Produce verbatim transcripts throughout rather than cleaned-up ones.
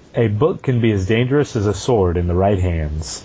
A book can be as dangerous as a sword in the right hands.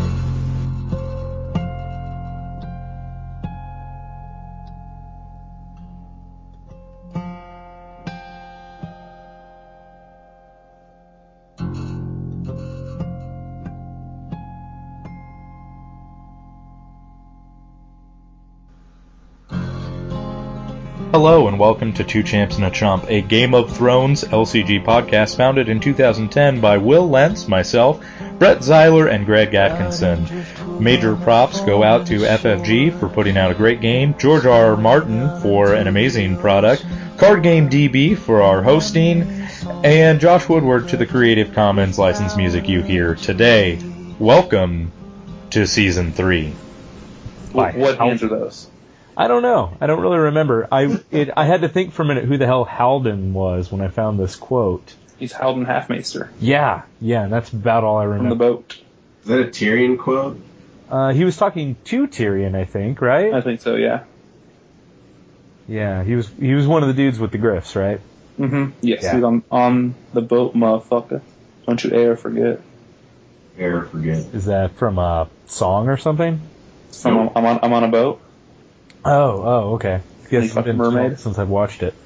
Hello and welcome to Two Champs and a Chump, a Game of Thrones L C G podcast founded in two thousand ten by Will Lentz, myself, Brett Zeiler, and Greg Atkinson. Major props go out to F F G for putting out a great game, George R. R. Martin for an amazing product, Card Game D B for our hosting, and Josh Woodward to the Creative Commons licensed music you hear today. Welcome to Season three. What, what hands are those? I don't know. I don't really remember. I it, I had to think for a minute who the hell Halden was when I found this quote. He's Halden Halfmaester. Yeah, yeah, that's about all I remember. From the boat. Is that a Tyrion quote? Uh, he was talking to Tyrion, I think, right? I think so, yeah. Yeah, he was he was one of the dudes with the griffs, right? Mm-hmm. Yes, yeah. He's on, on the boat, motherfucker. Don't you ever forget. Ever forget. Is that from a song or something? From nope. I'm on I'm on a boat. Oh, oh, okay. I guess it's been mermaid since I've watched it.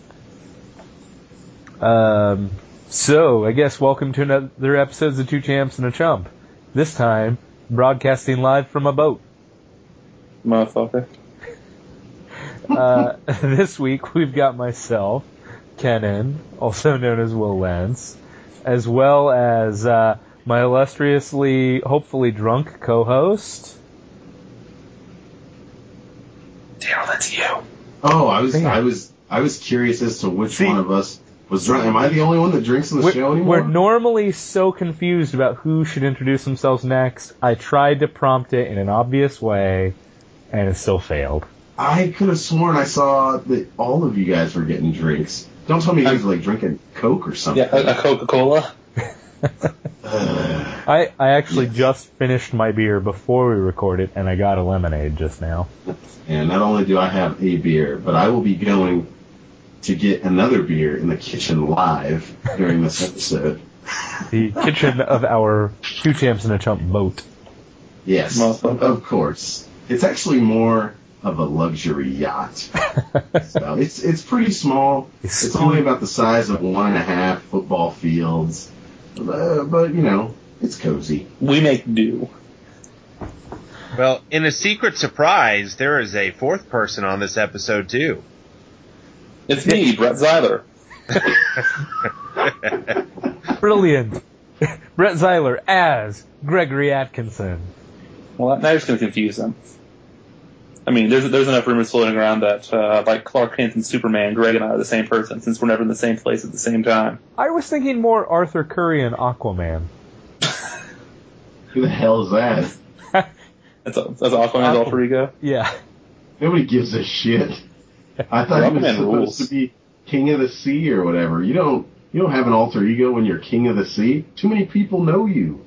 Um, so I guess welcome to another episode of Two Champs and a Chump. This time, broadcasting live from a boat. Motherfucker. uh, this week we've got myself, Kenan, also known as Will Lentz, as well as uh, my illustriously, hopefully drunk co-host. Daryl, that's you. Oh, I was, Damn. I was, I was curious as to which See, one of us was drunk. Am I the only one that drinks on the we're, show anymore? We're normally so confused about who should introduce themselves next. I tried to prompt it in an obvious way, and it still failed. I could have sworn I saw that all of you guys were getting drinks. Don't tell me you guys were like drinking Coke or something. Yeah, a, a Coca-Cola. I, I actually yes. just finished my beer before we recorded, and I got a lemonade just now. And not only do I have a beer, but I will be going to get another beer in the kitchen live during this episode. The kitchen of our Two Champs and a Chump boat. Yes, of course. It's actually more of a luxury yacht. So it's it's pretty small. It's, it's only about the size of one and a half football fields. Uh, but, you know, it's cozy. We make do. Well, in a secret surprise, there is a fourth person on this episode, too. It's me, Brett Zeiler. Brilliant. Brett Zeiler as Gregory Atkinson. Well, now you're just going to confuse them. I mean, there's there's enough rumors floating around that, uh, like Clark Kent and Superman, Greg and I are the same person, since we're never in the same place at the same time. I was thinking more Arthur Curry and Aquaman. Who the hell is that? That's, a, that's Aquaman's alter ego? Yeah. Nobody gives a shit. I thought he was supposed rules. to be King of the Sea or whatever. You don't you don't have an alter ego when you're King of the Sea. Too many people know you.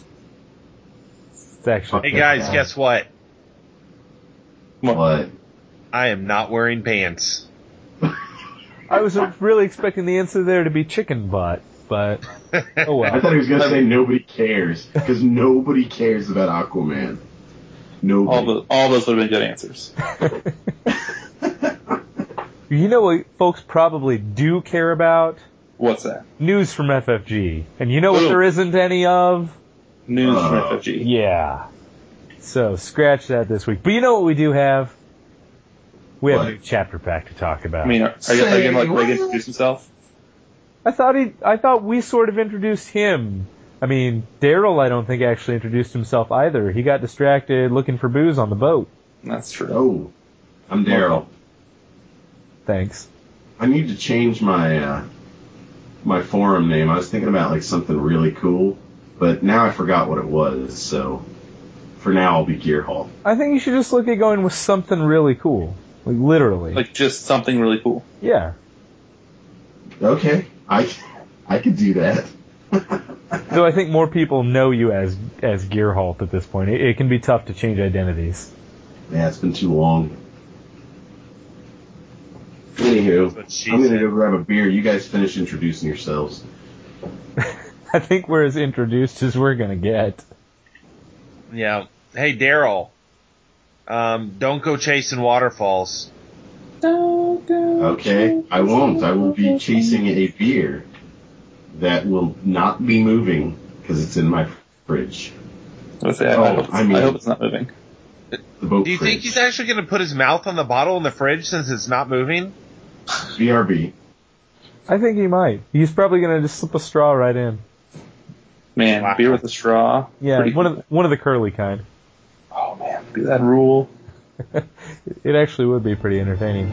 It's actually hey guys, guess what? What? I am not wearing pants. I was really expecting the answer there to be chicken butt, but oh well. I thought he was going to say nobody cares, because nobody cares about Aquaman. Nobody. All, the, all those would have been good answers. You know what folks probably do care about? What's that? News from F F G. And you know what Ooh. there isn't any of? News uh, from F F G. Yeah. So, scratch that this week. But you know what we do have? We have what? a new chapter pack to talk about. I mean, are, are you going to let Greg introduce himself? I thought he, I thought we sort of introduced him. I mean, Daryl, I don't think actually introduced himself either. He got distracted looking for booze on the boat. That's true. Oh, I'm Daryl. Thanks. I need to change my uh, my forum name. I was thinking about like something really cool, but now I forgot what it was. So for now, I'll be Gearhall. I think you should just look at going with something really cool, like literally, like just something really cool. Yeah. Okay, I I could do that. Though I think more people know you as as Gearhalt at this point. It, it can be tough to change identities. Yeah, it's been too long. Anywho, I'm going to go grab a beer. You guys finish introducing yourselves. I think we're as introduced as we're gonna get. Yeah. Hey, Daryl. Um, don't go chasing waterfalls. Okay, I won't. I will be chasing a beer that will not be moving because it's in my fridge. Let's say, I, Oh, I, hope I mean- I hope it's not moving. The boat Do you fridge. think he's actually going to put his mouth on the bottle in the fridge since it's not moving? B R B. I think he might. He's probably gonna just slip a straw right in. Man, Wow. beer with a straw. Yeah, Pretty one cool. of the, one of the curly kind. Oh man, do that rule. It actually would be pretty entertaining.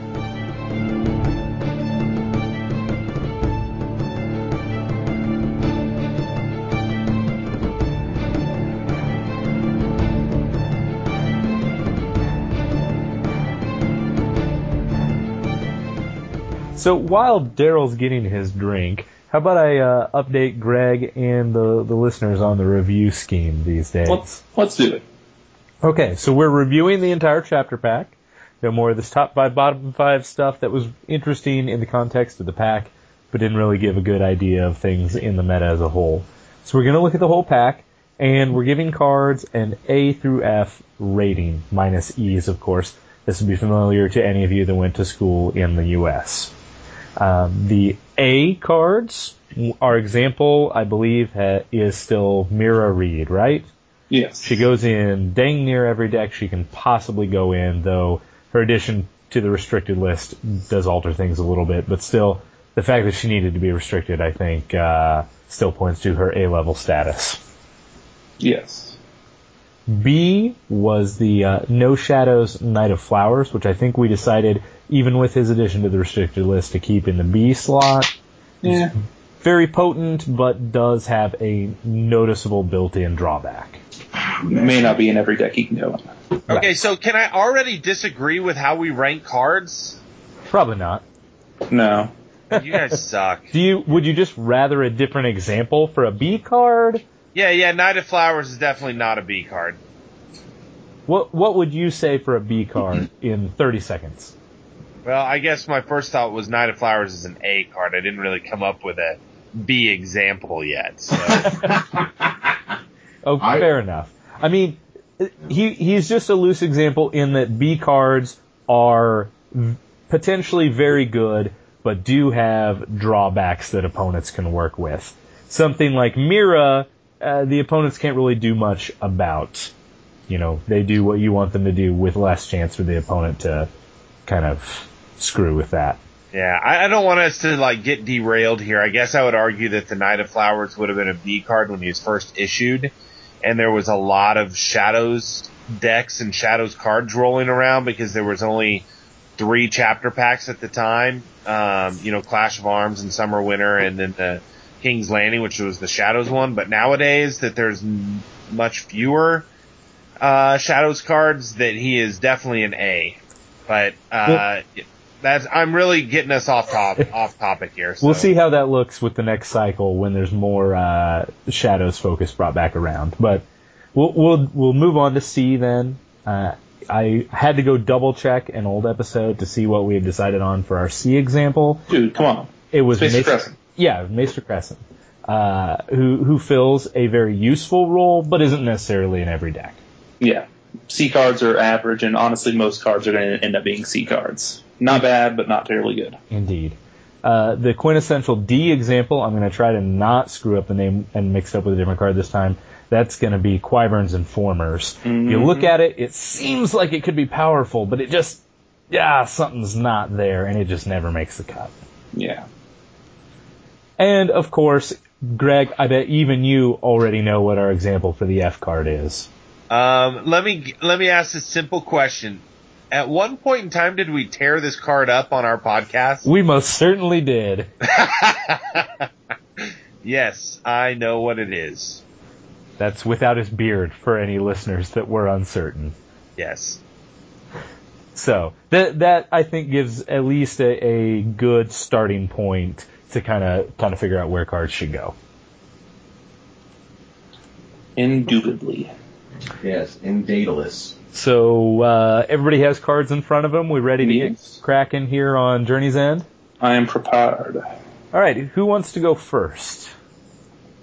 So while Daryl's getting his drink, how about I uh, update Greg and the, the listeners on the review scheme these days? Let's let's do it. Okay, so we're reviewing the entire chapter pack. You know, more of this top five, bottom five stuff that was interesting in the context of the pack, but didn't really give a good idea of things in the meta as a whole. So we're going to look at the whole pack, and we're giving cards an A through F rating, minus E's, of course. This will be familiar to any of you that went to school in the U S Um, the A cards, our example, I believe, ha- is still Mira Reed, right? Yes. She goes in dang near every deck she can possibly go in, though her addition to the restricted list does alter things a little bit, but still, the fact that she needed to be restricted, I think, uh, still points to her A-level status. Yes. B was the uh, No Shadows Knight of Flowers, which I think we decided, even with his addition to the restricted list, to keep in the B slot. Yeah. Very potent, but does have a noticeable built-in drawback. May not be in every deck he can go in. Okay, Right. so can I already disagree with how we rank cards? Probably not. No. You guys suck. Do you? Would you just rather a different example for a B card? Yeah, yeah, Knight of Flowers is definitely not a B card. What What would you say for a B card in thirty seconds? Well, I guess my first thought was Knight of Flowers is an A card. I didn't really come up with a B example yet. So. Oh, I- fair enough. I mean, he he's just a loose example in that B cards are v- potentially very good, but do have drawbacks that opponents can work with. Something like Mira, uh, the opponents can't really do much about. You know, they do what you want them to do with less chance for the opponent to kind of screw with that. Yeah, I, I don't want us to like get derailed here. I guess I would argue that the Knight of Flowers would have been a B card when he was first issued, and there was a lot of Shadows decks and Shadows cards rolling around because there was only three chapter packs at the time. Um, you know, Clash of Arms and Summer Winter, and then the King's Landing, which was the Shadows one. But nowadays, that there's m- much fewer uh, Shadows cards, that he is definitely an A. But uh, that's I'm really getting us off top off topic here. So. We'll see how that looks with the next cycle when there's more uh, Shadows focus brought back around. But we'll we'll we'll move on to C then. Uh, I had to go double check an old episode to see what we had decided on for our C example. Dude, come on. It was Maester Maester- Crescent. Yeah, Maester Crescent, uh, who who fills a very useful role, but isn't necessarily in every deck. Yeah. C cards are average, and honestly, most cards are going to end up being C cards. Not bad, but not terribly good. Indeed. Uh, the quintessential D example, I'm going to try to not screw up the name and mix it up with a different card this time. That's going to be Qyburn's Informers. Mm-hmm. You look at it, it seems like it could be powerful, but it just, yeah, something's not there, and it just never makes the cut. Yeah. And, of course, Greg, I bet even you already know what our example for the F card is. Um, let me let me ask a simple question. At one point in time, did we tear this card up on our podcast? We most certainly did. Yes, I know what it is. That's without his beard for any listeners that were uncertain. Yes. So that that I think gives at least a, a good starting point to kind of kind of figure out where cards should go. Indubitably. Yes, in Daedalus. So uh, everybody has cards in front of them. We ready to Yes. get cracking here on Journey's End? I am prepared. All right, who wants to go first?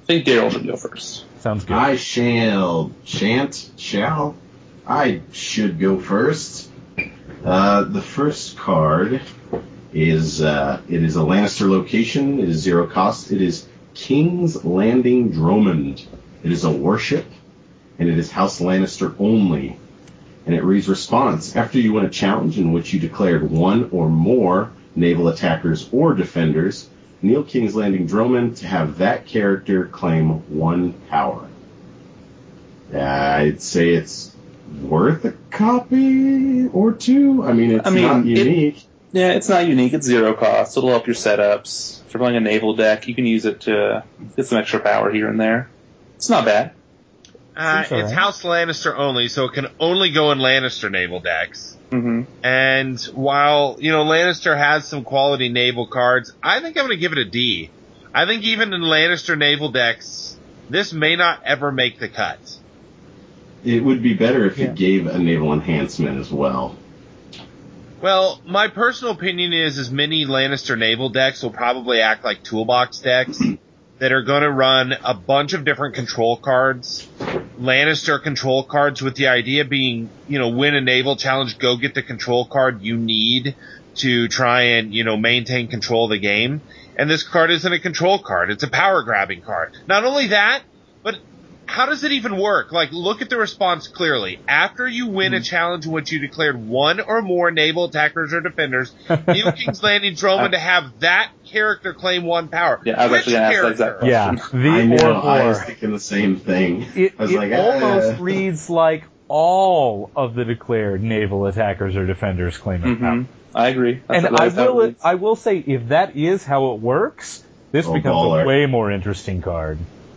think Daryl should go first. Sounds good. I shall, shan't, shall, I should go first. Uh, the first card is, uh, it is a Lannister location. It is zero cost. It is King's Landing Dromund. It is a warship, and it is House Lannister only. And it reads response. After you win a challenge in which you declared one or more naval attackers or defenders, kneel King's Landing Dromund to have that character claim one power. Uh, I'd say it's worth a copy or two. I mean, it's I mean, not unique. It, yeah, it's not unique. It's zero cost. It'll help your setups. If you're playing a naval deck, you can use it to get some extra power here and there. It's not bad. Uh, it's right. House Lannister only, so it can only go in Lannister naval decks. Mm-hmm. And while, you know, Lannister has some quality naval cards, I think I'm going to give it a D. I think even in Lannister naval decks, this may not ever make the cut. It would be better if Yeah. it gave a naval enhancement as well. Well, my personal opinion is as many Lannister naval decks will probably act like toolbox decks that are going to run a bunch of different control cards, Lannister control cards, with the idea being, you know, win a naval challenge, go get the control card you need to try and, you know, maintain control of the game. And this card isn't a control card. It's a power grabbing card. Not only that, but how does it even work? Like, look at the response clearly. After you win a challenge in which you declared one or more naval attackers or defenders, kneel King's Landing Dromund to have that character claim one power. Yeah, I was Which actually going to ask that exact question. Yeah, the I know, or I was more. thinking the same thing. It, I was it like, almost uh, reads like all of the declared naval attackers or defenders claim a power. Mm-hmm. I agree. That's And what- I that's how it will, reads. I will say, if that is how it works, this Oh, becomes baller. a way more interesting card.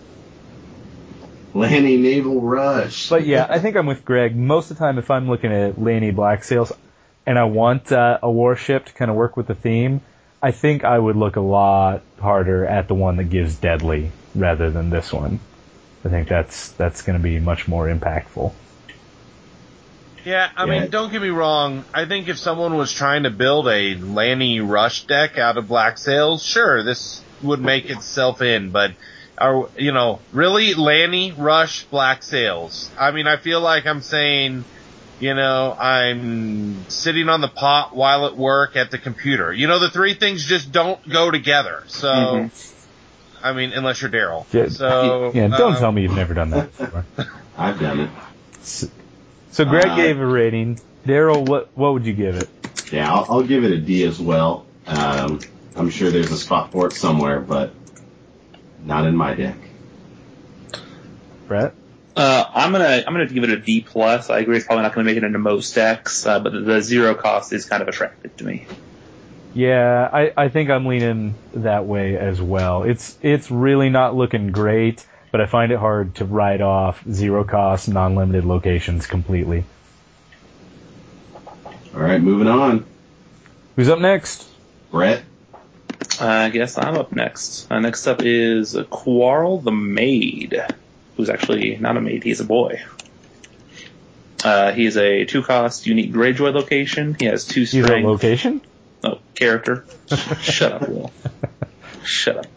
Lanny Naval Rush. But yeah, I think I'm with Greg. Most of the time, if I'm looking at Lanny Black Sails and I want uh, a warship to kind of work with the theme, I think I would look a lot harder at the one that gives Deadly rather than this one. I think that's that's going to be much more impactful. Yeah, I Yeah. mean, don't get me wrong. I think if someone was trying to build a Lanny Rush deck out of Black Sails, sure, this would make itself in, but are, you know, really Lanny Rush Black Sails? I mean, I feel like I'm saying, you know, I'm sitting on the pot while at work at the computer. You know, the three things just don't go together. So, Mhm. I mean, unless you're Daryl. Yeah, So, yeah, don't um, tell me you've never done that before. I've done it. So, so Greg Uh, gave a rating. Daryl, what what would you give it? Yeah, I'll, I'll give it a D as well. Um, I'm sure there's a spot for it somewhere, but not in my deck. Brett? Uh, I'm gonna I'm gonna give it a D plus. I agree, it's probably not gonna make it into most decks, uh, but the, the zero cost is kind of attractive to me. Yeah, I, I think I'm leaning that way as well. It's it's really not looking great, but I find it hard to write off zero cost, non-limited locations completely. All right, moving on. Who's up next? Brett. Uh, I guess I'm up next. Uh, next up is Quarrel the Maid, who's actually not a maid, he's a boy. Uh, he's a two-cost unique Greyjoy location. He has two He's a strength. location? Oh, character. Shut up, Will. Shut up.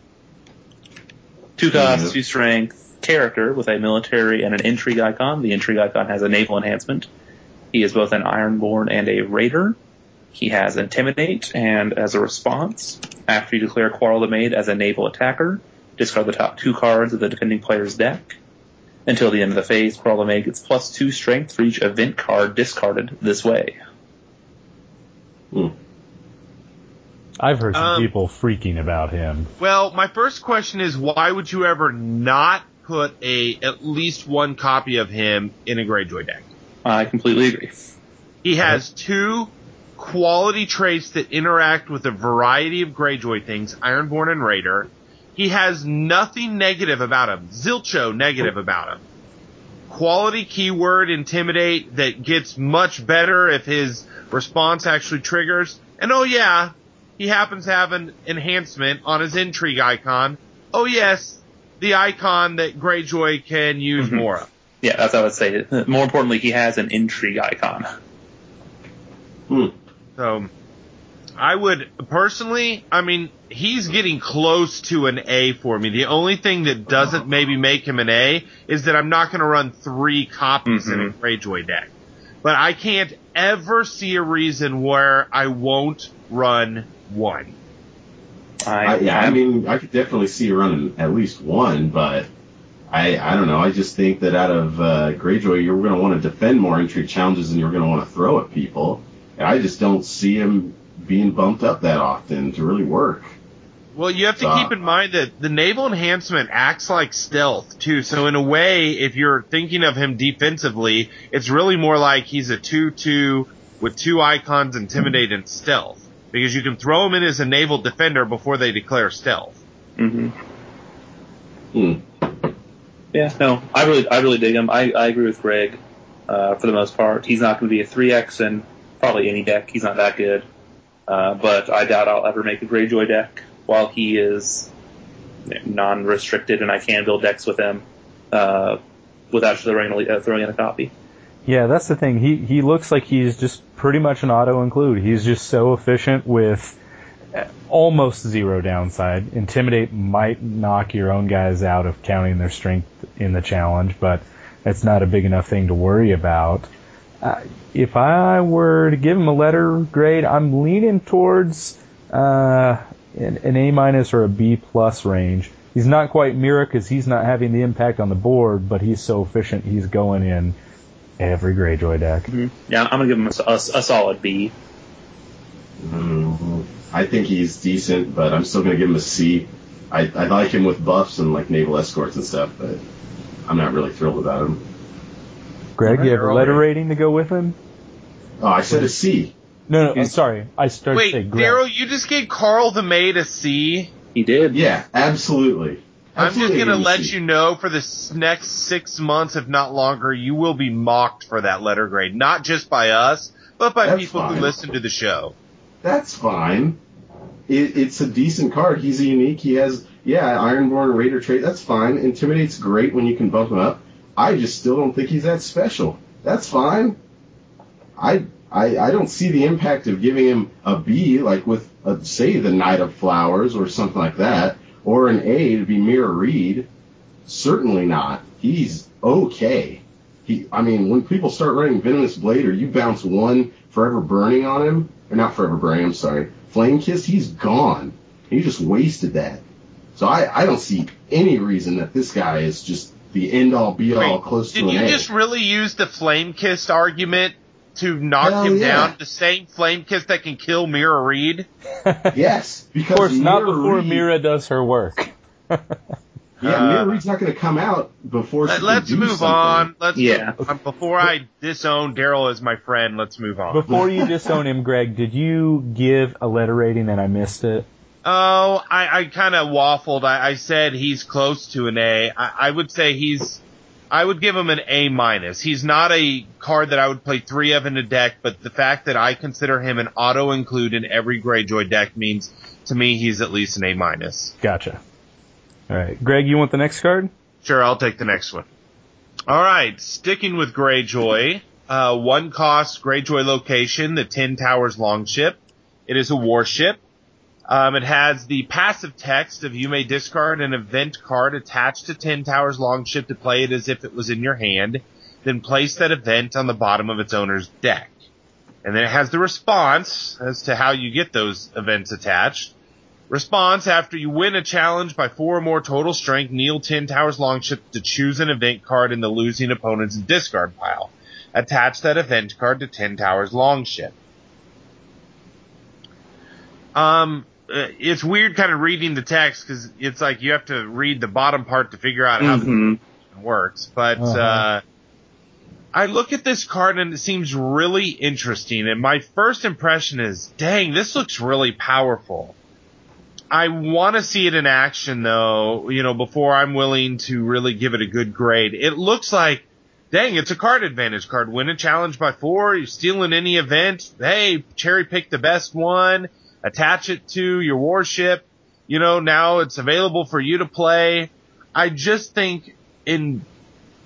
Two cost, Yeah. two strength character with a military and an intrigue icon. The intrigue icon has a naval enhancement. He is both an Ironborn and a Raider. He has Intimidate, and as a response, after you declare Quarrel the Maid as a naval attacker, discard the top two cards of the defending player's deck. Until the end of the phase, Quarrel the Maid gets plus two strength for each event card discarded this way. Hmm. I've heard some Um, people freaking about him. Well, my first question is, why would you ever not put a at least one copy of him in a Greyjoy deck? I completely agree. He has two quality traits that interact with a variety of Greyjoy things, Ironborn and Raider. He has nothing negative about him, zilcho negative about him. Quality keyword Intimidate that gets much better if his response actually triggers. And oh yeah, he happens to have an enhancement on his intrigue icon. Oh yes, the icon that Greyjoy can use Mhm. more of. Yeah, that's what I would say. More importantly, he has an intrigue icon. Hmm. So, I would personally, I mean, he's getting close to an A for me. The only thing that doesn't maybe make him an A is that I'm not going to run three copies mm-hmm. in a Greyjoy deck. But I can't ever see a reason where I won't run one. I, I, yeah, I mean, I could definitely see you running at least one, but I, I don't know. I just think that out of uh, Greyjoy, you're going to want to defend more intrigue challenges and you're going to want to throw at people. And I just don't see him being bumped up that often to really work. Well, you have to uh, keep in mind that the naval enhancement acts like stealth, too. So in a way, if you're thinking of him defensively, it's really more like he's a two two with two icons, Intimidate and Stealth. Because you can throw him in as a naval defender before they declare stealth. Mm-hmm. Hmm. Yeah, no, I really, I really dig him. I, I agree with Greg, uh, for the most part. He's not going to be a three X in probably any deck. He's not that good. Uh, but I doubt I'll ever make a Greyjoy deck while he is non-restricted and I can build decks with him, uh, without throwing, uh, throwing in a copy. Yeah, that's the thing. He he looks like he's just pretty much an auto-include. He's just so efficient with almost zero downside. Intimidate might knock your own guys out of counting their strength in the challenge, but it's not a big enough thing to worry about. Uh, if I were to give him a letter grade, I'm leaning towards uh, an, an A minus or a B plus range. He's not quite Mira because he's not having the impact on the board, but he's so efficient he's going in every Greyjoy deck. Mm-hmm. Yeah, I'm gonna give him a, a, a solid B. Mm-hmm. I think he's decent, but I'm still gonna give him a C. I, I like him with buffs and like naval escorts and stuff, but I'm not really thrilled about him. Greg, you have a letter rating to go with him? Oh, I said a C. No, no, I'm sorry. I started Wait, to say Greg. Daryl, you just gave Carl the Maid a C? He did. Yeah, absolutely. I'm absolutely just going to let C. you know for the next six months, if not longer, you will be mocked for that letter grade. Not just by us, but by That's people fine. who listen to the show. That's fine. It, it's a decent card. He's a unique. He has, yeah, Ironborn Raider trait. That's fine. Intimidate's great when you can bump him up. I just still don't think he's that special. That's fine. I, I I don't see the impact of giving him a B, like with, a, say, the Knight of Flowers or something like that, or an A to be Mira Reed. Certainly not. He's okay. He, I mean, when people start running Venomous Blade or you bounce one Forever Burning on him, or not Forever Burning, I'm sorry, Flame Kiss, he's gone. You just wasted that. So I, I don't see any reason that this guy is just the end-all, be-all, Wait, close to an Did A. you just really use the Flame Kiss argument to knock Hell him yeah. down? The same Flame Kiss that can kill Mira Reed? Yes, because Of course, Mira not before Reed, Mira does her work. Yeah, Uh, Mira Reed's not going to come out before she Let, can let's do move something. on. Let's Yeah. um, before I disown Daryl as my friend, let's move on. Before you disown him, Greg, did you give a letter rating and I missed it? Oh, I, I kind of waffled. I, I said he's close to an A. I, I would say he's, I would give him an A minus. He's not a card that I would play three of in a deck, but the fact that I consider him an auto include in every Greyjoy deck means to me he's at least an A minus. Gotcha. All right, Greg, you want the next card? Sure, I'll take the next one. All right, sticking with Greyjoy, uh, one cost Greyjoy location, the Ten Towers Longship. It is a warship. Um, it has the passive text of you may discard an event card attached to Ten Towers Longship to play it as if it was in your hand, then place that event on the bottom of its owner's deck. And then it has the response as to how you get those events attached. Response, after you win a challenge by four or more total strength, kneel Ten Towers Longship to choose an event card in the losing opponent's discard pile. Attach that event card to Ten Towers Longship. Um, it's weird kind of reading the text because it's like you have to read the bottom part to figure out how Mm-hmm. it works. But, Uh-huh. uh, I look at this card and it seems really interesting. And my first impression is, dang, this looks really powerful. I want to see it in action, though, you know, before I'm willing to really give it a good grade. It looks like, dang, it's a card advantage card. Win a challenge by four, you're stealing any event. Hey, cherry pick the best one, attach it to your warship. You know, now it's available for you to play. I just think in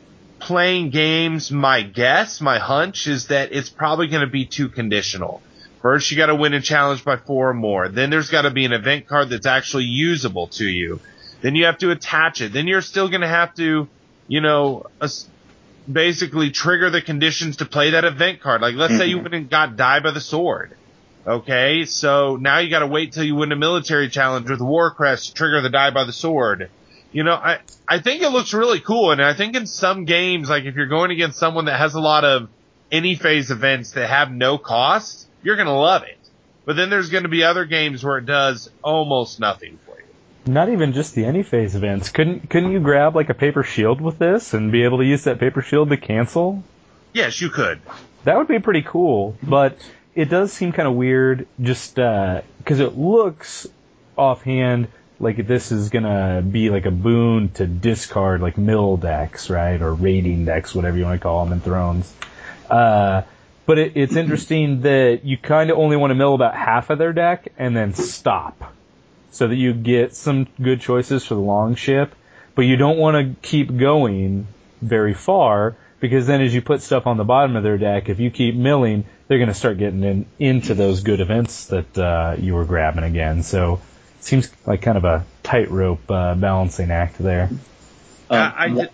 playing games, my guess, my hunch is that it's probably going to be too conditional. First, you got to win a challenge by four or more. Then there's got to be an event card that's actually usable to you. Then you have to attach it. Then you're still going to have to, you know, basically trigger the conditions to play that event card. Like, let's mm-hmm. say you went and got Die by the Sword. Okay, so now you got to wait till you win a military challenge with War Crest to trigger the Die by the Sword. You know, I I think it looks really cool, and I think in some games, like if you're going against someone that has a lot of any phase events that have no cost, you're going to love it. But then there's going to be other games where it does almost nothing for you. Not even just the any phase events. Couldn't couldn't you grab like a paper shield with this and be able to use that paper shield to cancel? Yes, you could. That would be pretty cool, but it does seem kind of weird just because uh, it looks offhand like this is going to be like a boon to discard like mill decks, right? Or raiding decks, whatever you want to call them in Thrones. Uh, but it, it's interesting that you kind of only want to mill about half of their deck and then stop so that you get some good choices for the long ship, but you don't want to keep going very far because then as you put stuff on the bottom of their deck, if you keep milling, they're going to start getting in, into those good events that uh, you were grabbing again. So it seems like kind of a tightrope uh, balancing act there. Um, I, I did,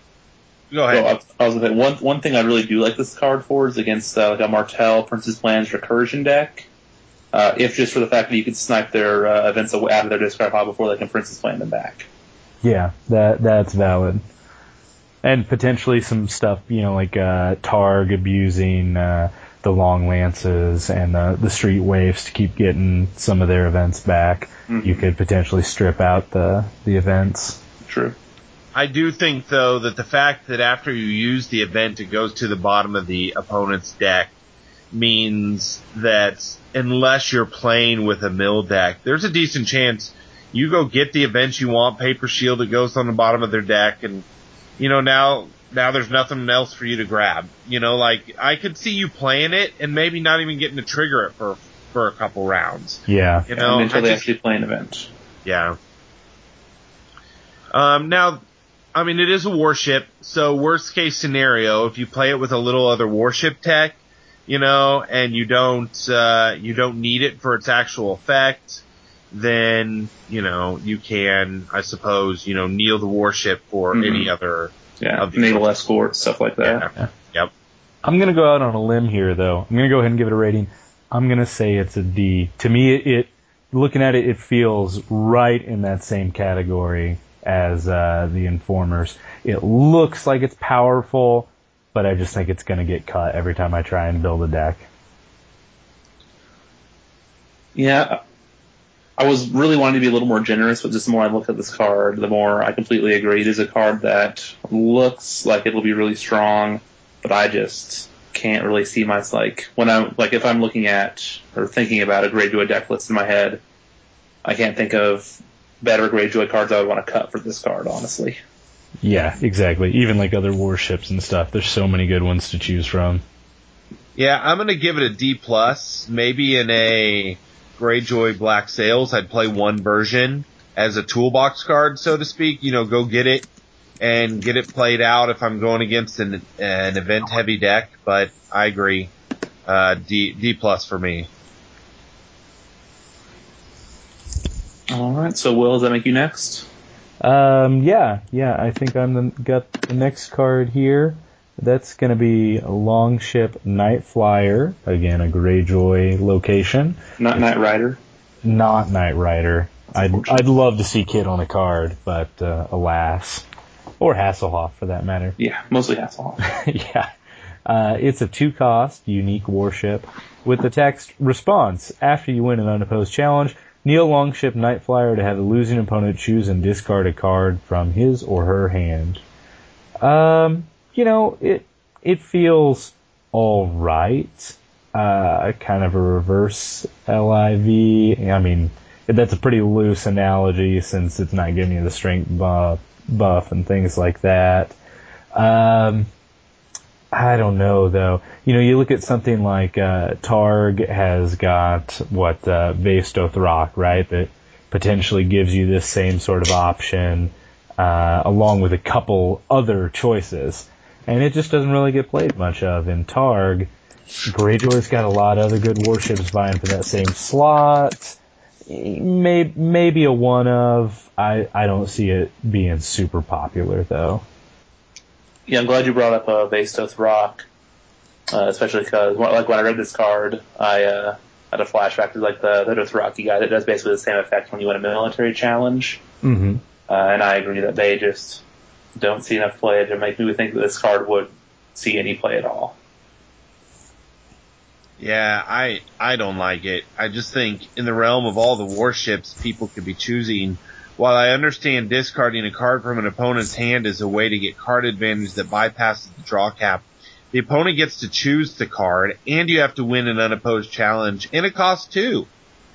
go ahead. Well, I, I was going to say, one, one thing I really do like this card for is against uh, like a Martell Prince's Plans Recursion deck. Uh, if just for the fact that you can snipe their uh, events out of their discard pile before they can Prince's Plan them back. Yeah, that that's valid. And potentially some stuff, you know, like uh, Targ abusing uh, the Long Lances and the, the Street Waifs to keep getting some of their events back. Mm-hmm. You could potentially strip out the, the events. True. I do think, though, that the fact that after you use the event, it goes to the bottom of the opponent's deck means that unless you're playing with a mill deck, there's a decent chance you go get the events you want, Paper Shield, it goes on the bottom of their deck, and, you know, now now there's nothing else for you to grab. You know, like, I could see you playing it and maybe not even getting to trigger it for for a couple rounds. Yeah. You know, until they actually play an event. Yeah. Um, now, I mean, it is a warship, so worst case scenario, if you play it with a little other warship tech, you know, and you don't, uh, you don't need it for its actual effect, then, you know, you can, I suppose, you know, kneel the warship for mm-hmm. any other. Yeah, of the naval escort, stuff like that. Yeah. Yep. I'm going to go out on a limb here, though. I'm going to go ahead and give it a rating. I'm going to say it's a D. To me, it, it, looking at it, it feels right in that same category as uh, the Informers. It looks like it's powerful, but I just think it's going to get cut every time I try and build a deck. Yeah, I was really wanting to be a little more generous, but just the more I look at this card, the more I completely agree. It is a card that looks like it'll be really strong, but I just can't really see my, like, when I'm, like, if I'm looking at or thinking about a Greyjoy deck list in my head, I can't think of better Greyjoy cards I would want to cut for this card, honestly. Yeah, exactly. Even like other warships and stuff, there's so many good ones to choose from. Yeah, I'm going to give it a D plus. Maybe in a Greyjoy Black Sails, I'd play one version as a toolbox card, so to speak. You know, go get it and get it played out if I'm going against an, an event-heavy deck. But I agree, uh, D D plus for me. All right. So, Will, does that make you next? Um, yeah, yeah. I think I'm the, got the next card here. That's going to be a Longship Night Flyer. Again, a Greyjoy location. Not Knight Rider? Not Knight Rider. I'd, I'd love to see Kit on a card, but uh, alas. Or Hasselhoff, for that matter. Yeah, mostly Hasselhoff. yeah. Uh, it's a two-cost, unique warship with the text, Response. After you win an unopposed challenge, kneel Longship Night Flyer to have the losing opponent choose and discard a card from his or her hand. Um... You know, it it feels all right. Uh, kind of a reverse L I V. I mean, that's a pretty loose analogy since it's not giving you the strength buff, buff and things like that. Um, I don't know, though. You know, you look at something like uh, Targ has got, what, uh, Vastoth Rock, right, that potentially gives you this same sort of option, uh, along with a couple other choices. and it just doesn't really get played much of. In Targ, Greyjoy's got a lot of other good warships vying for that same slot. Maybe, maybe a one of. I, I don't see it being super popular, though. Yeah, I'm glad you brought up uh, Vaestos Rock, uh, especially because like when I read this card, I uh, had a flashback to like the, the Dothraki guy that does basically the same effect when you win a military challenge. Mm-hmm. Uh, and I agree that they just don't see enough play to make me think that this card would see any play at all. Yeah, I I don't like it. I just think in the realm of all the warships people could be choosing, while I understand discarding a card from an opponent's hand is a way to get card advantage that bypasses the draw cap, the opponent gets to choose the card, and you have to win an unopposed challenge, and it costs two.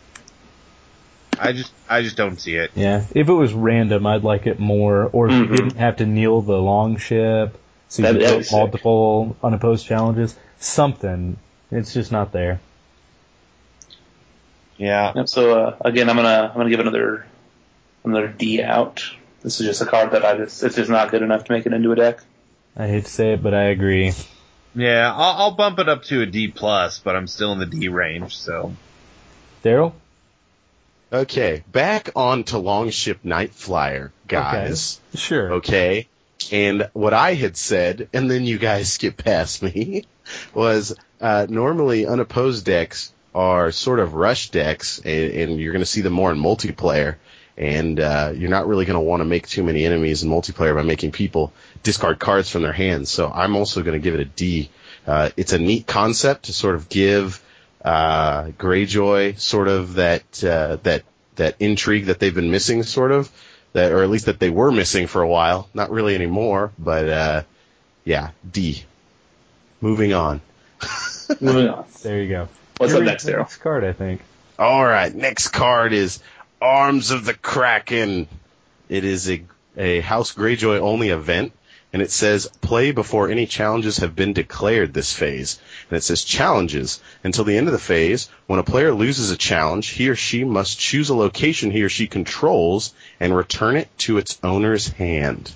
I just I just don't see it. Yeah, if it was random, I'd like it more, or if mm-hmm. you didn't have to kneel the long ship, so you could put multiple unopposed challenges, something. It's just not there. Yeah. Yep, so uh, again, I'm gonna I'm gonna give another another D out. This is just a card that I just it's just not good enough to make it into a deck. I hate to say it, but I agree. Yeah, I'll, I'll bump it up to a D plus, but I'm still in the D range. So, Daryl. Okay, back on to Longship Night Flyer, guys. Okay. Sure. Okay, and what I had said, and then you guys skip past me, was uh, normally unopposed decks are sort of rush decks, and, and you're going to see them more in multiplayer, and uh, you're not really going to want to make too many enemies in multiplayer by making people discard cards from their hands. So I'm also going to give it a D. Uh, it's a neat concept to sort of give uh, Greyjoy sort of that uh, that that intrigue that they've been missing, sort of, that, or at least that they were missing for a while. Not really anymore, but uh, yeah, D. Moving on. Moving on. There you go. What's Here up next, Daryl? Next card, I think. All right, next card is Arms of the Kraken. It is a a House Greyjoy only event, and it says play before any challenges have been declared this phase. And it says challenges. Until the end of the phase, when a player loses a challenge, he or she must choose a location he or she controls and return it to its owner's hand.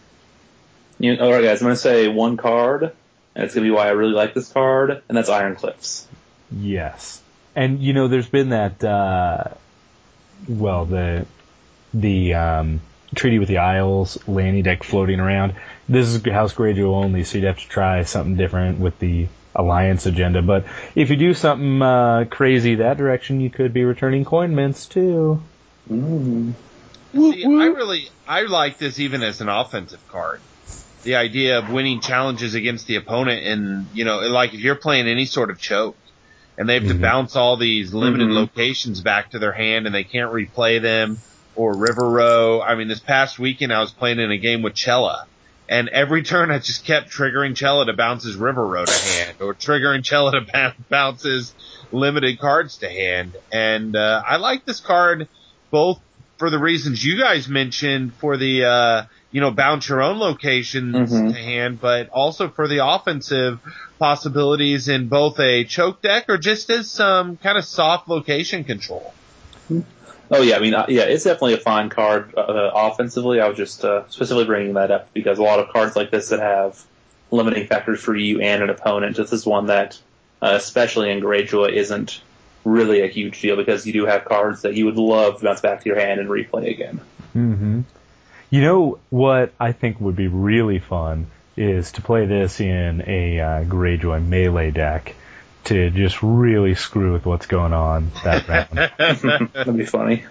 You, all right, guys, I'm going to say one card, and it's going to be why I really like this card, and that's Iron Cliffs. Yes. And, you know, there's been that, uh, well, the, the, um, Treaty with the Isles, Lanny deck floating around. This is House Greyjoy only, so you'd have to try something different with the Alliance agenda. But if you do something uh, crazy that direction, you could be returning coin mints too. Mm. See, I really I like this even as an offensive card. The idea of winning challenges against the opponent, and you know, like if you're playing any sort of choke, and they have mm-hmm. to bounce all these limited mm-hmm. locations back to their hand, and they can't replay them. Or River Row. I mean, this past weekend I was playing in a game with Chella, and every turn I just kept triggering Chella to bounce his River Row to hand, or triggering Chella to b- bounce his limited cards to hand. And uh, I like this card both for the reasons you guys mentioned, for the uh, you know bounce your own locations mm-hmm. to hand, but also for the offensive possibilities in both a choke deck or just as some kind of soft location control. Oh, yeah, I mean, uh, yeah, it's definitely a fine card uh, offensively. I was just uh, specifically bringing that up because a lot of cards like this that have limiting factors for you and an opponent, this is one that, uh, especially in Greyjoy, isn't really a huge deal because you do have cards that you would love to bounce back to your hand and replay again. Mm-hmm. You know what I think would be really fun is to play this in a uh, Greyjoy melee deck. To just really screw with what's going on that round. That'd be funny.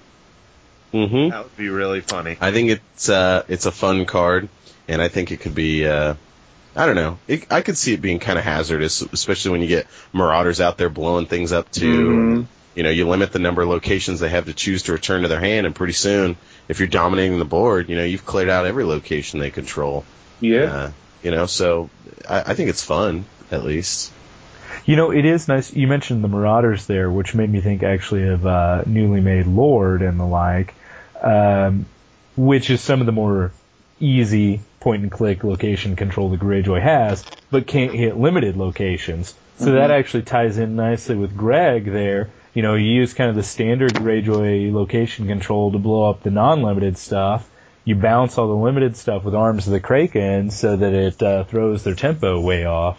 Mm-hmm. That would be really funny. I think it's uh, it's a fun card, and I think it could be, uh, I don't know, it, I could see it being kind of hazardous, especially when you get Marauders out there blowing things up too. Mm-hmm. And, you know, you limit the number of locations they have to choose to return to their hand, and pretty soon, if you're dominating the board, you know, you've cleared out every location they control. Yeah. Uh, you know, so I, I think it's fun, at least. You know, it is nice. You mentioned the Marauders there, which made me think actually of uh, Newly Made Lord and the like, um, which is some of the more easy point-and-click location control the Greyjoy has, but can't hit limited locations. So mm-hmm. that actually ties in nicely with Greg there. You know, you use kind of the standard Greyjoy location control to blow up the non-limited stuff, you bounce all the limited stuff with Arms of the Kraken so that it uh, throws their tempo way off.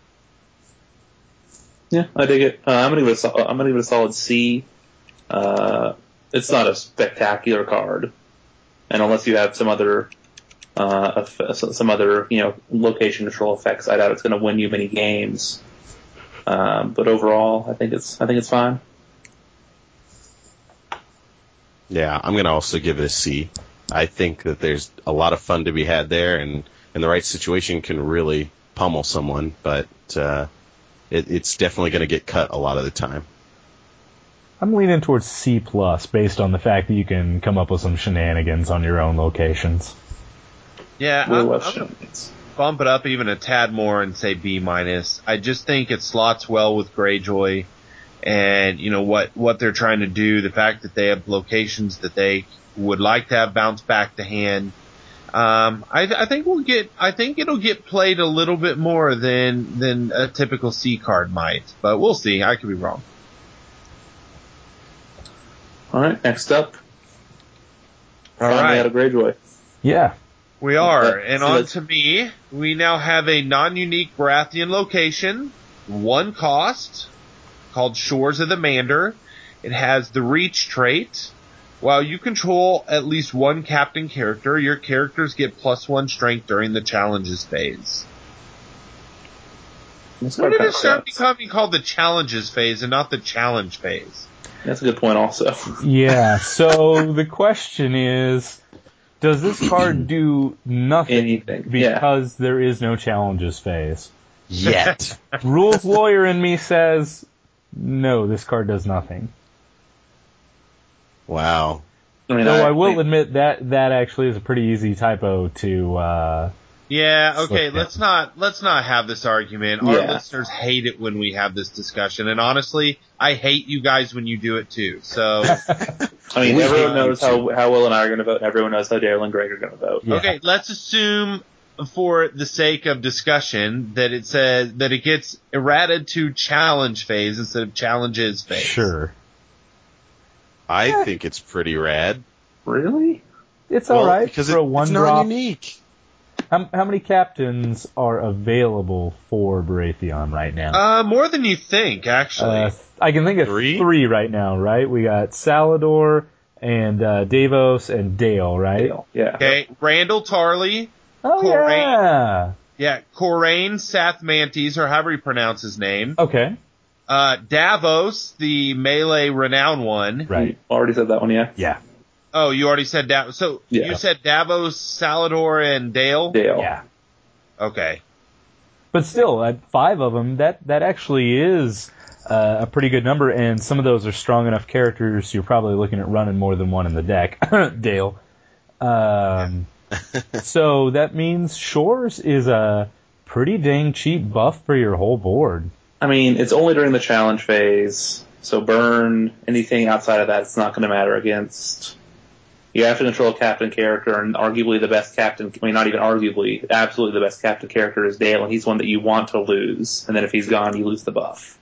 Yeah, I dig it. Uh, I'm gonna give it a sol- I'm gonna give it a solid C. Uh, it's not a spectacular card, and unless you have some other uh, some other you know location control effects, I doubt it's going to win you many games. Um, but overall, I think it's I think it's fine. Yeah, I'm going to also give it a C. I think that there's a lot of fun to be had there, and in the right situation can really pummel someone, but uh, it, it's definitely going to get cut a lot of the time. I'm leaning towards C plus based on the fact that you can come up with some shenanigans on your own locations. Yeah, We'll I'm, watch I'm it. gonna bump it up even a tad more and say B minus. I just think it slots well with Greyjoy, and you know what what they're trying to do. The fact that they have locations that they would like to have bounce back to hand. Um, I, I think we'll get. I think it'll get played a little bit more than than a typical C card might, but we'll see. I could be wrong. All right, next up. All Finally right. out of Greyjoy. Yeah. We are, Okay, and so on let's- to me. We now have a non-unique Baratheon location, one cost, called Shores of the Mander. It has the Reach trait. While you control at least one captain character, your characters get plus one strength during the challenges phase. This When card did kinda it start sucks. becoming called the challenges phase and not the challenge phase? That's a good point also. Yeah, so the question is, does this card do nothing Anything, yeah. because there is no challenges phase? Yet. Rules lawyer in me says, no, this card does nothing. Wow. I mean, Though I, I will think- admit that that actually is a pretty easy typo to, uh, Yeah, okay, Slip, yeah. let's not let's not have this argument. Our Yeah. listeners hate it when we have this discussion, and honestly, I hate you guys when you do it too. So I mean, We everyone hate knows you how, too. how Will and I are going to vote, and everyone knows how Daryl and Greg are going to vote. yeah. Okay, let's assume for the sake of discussion that it says that it gets errated to challenge phase instead of challenges phase. Sure. I think it's pretty rad. Really? It's Well, alright because for it, a one it's drop. non-unique. How, how many captains are available for Baratheon right now? Uh, more than you think, actually. Uh, I can think of Three? three right now, right? We got Salador and uh, Davos and Dale, right? Dale. Yeah. Okay, Randall Tarley, Oh, Corrine. yeah. yeah, Corain Sathmantes, or however you pronounce his name. Okay. Uh, Davos, the melee renown one. Right. Already said that one, yeah. Yeah. Oh, you already said Davos. So Yeah. you said Davos, Salador, and Dale? Dale. Yeah. Okay. But still, at five of them, that, that actually is uh, a pretty good number, and some of those are strong enough characters you're probably looking at running more than one in the deck. Dale. Um, so that means Shores is a pretty dang cheap buff for your whole board. I mean, it's only during the challenge phase, so burn anything outside of that. It's not going to matter against. You have to control a captain character, and arguably the best captain. I mean, not even arguably, absolutely the best captain character is Dale, and he's one that you want to lose. And then if he's gone, you lose the buff.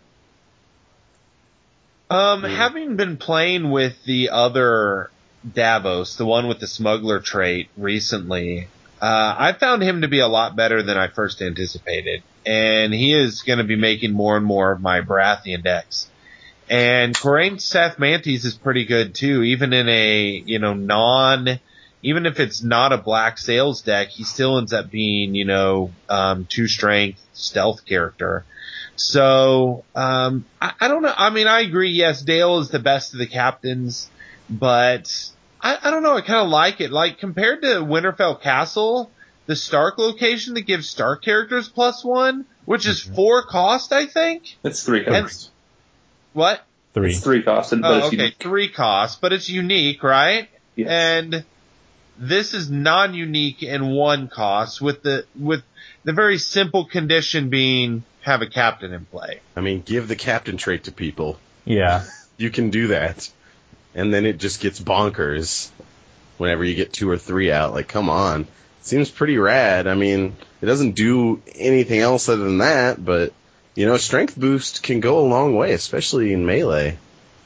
Um, having been playing with the other Davos, the one with the smuggler trait recently, uh, I found him to be a lot better than I first anticipated. And he is going to be making more and more of my Baratheon decks. And Corain Sathmantes is pretty good too, even in a, you know, non, even if it's not a black sales deck, he still ends up being, you know, um, two strength stealth character. So, um, I, I don't know. I mean, I agree. Yes, Dale is the best of the captains, but I, I don't know. I kind of like it. Like compared to Winterfell Castle, the Stark location that gives Stark characters plus one, which is four cost, I think. It's three And- costs. What? Three. It's three costs, but Oh, it's okay. unique. Three costs, but it's unique, right? Yes. And this is non-unique in one cost with the, with the very simple condition being have a captain in play. I mean, give the captain trait to people. Yeah. You can do that. And then it just gets bonkers whenever you get two or three out. Like, come on. Seems pretty rad. I mean, it doesn't do anything else other than that, but, you know, strength boost can go a long way, especially in melee.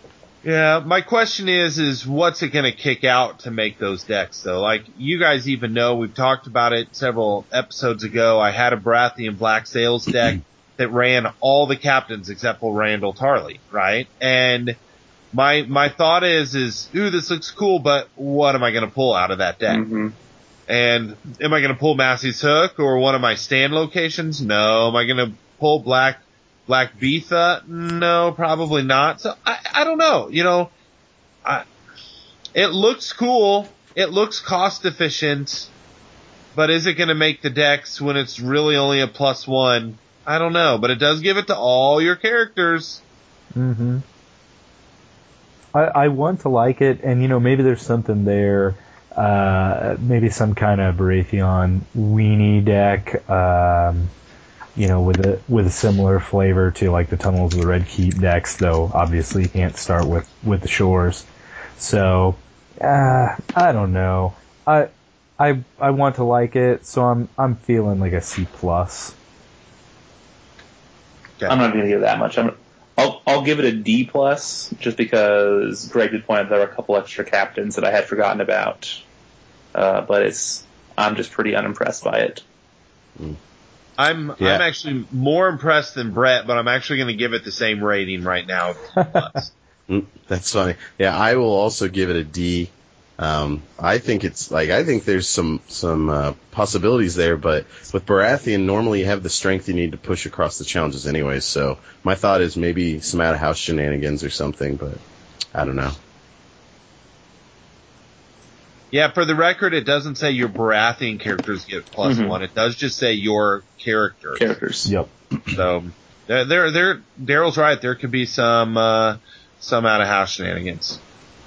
Yeah, my question is, is what's it going to kick out to make those decks, though? Like, you guys even know, we've talked about it several episodes ago. I had a Baratheon Black Sails deck that ran all the captains except for Randall Tarley, right? And my my thought is, is, ooh, this looks cool, but what am I going to pull out of that deck? Mm-hmm. And am I going to pull Massey's Hook or one of my stand locations? No. Am I going to pull Black Black Beetha? No, probably not. So I, I don't know. You know, I, it looks cool. It looks cost efficient, but is it going to make the decks when it's really only a plus one? I don't know, but it does give it to all your characters. Mm-hmm. I, I want to like it, and you know, maybe there's something there. Uh, maybe some kind of Baratheon weenie deck. Um, You know, with a with a similar flavor to like the Tunnels of the Red Keep decks, though obviously you can't start with, with the Shores. So, uh, I don't know. I I I want to like it, so I'm I'm feeling like a C plus. Okay. I'm not going to give it that much. I'm, I'll I'll give it a D plus, just because Greg did point out there were a couple extra captains that I had forgotten about. Uh, but it's I'm just pretty unimpressed by it. Mm. I'm yeah. I'm actually more impressed than Brett, but I'm actually going to give it the same rating right now. mm, that's funny. Yeah, I will also give it a D. Um, I think it's like I think there's some some uh, possibilities there, but with Baratheon, normally you have the strength you need to push across the challenges anyway. So my thought is maybe some out of house shenanigans or something, but I don't know. Yeah, for the record, it doesn't say your Baratheon characters get plus mm-hmm. one. It does just say your characters. Characters. Yep. So, there, there, there Daryl's right. There could be some, uh, some out of house shenanigans.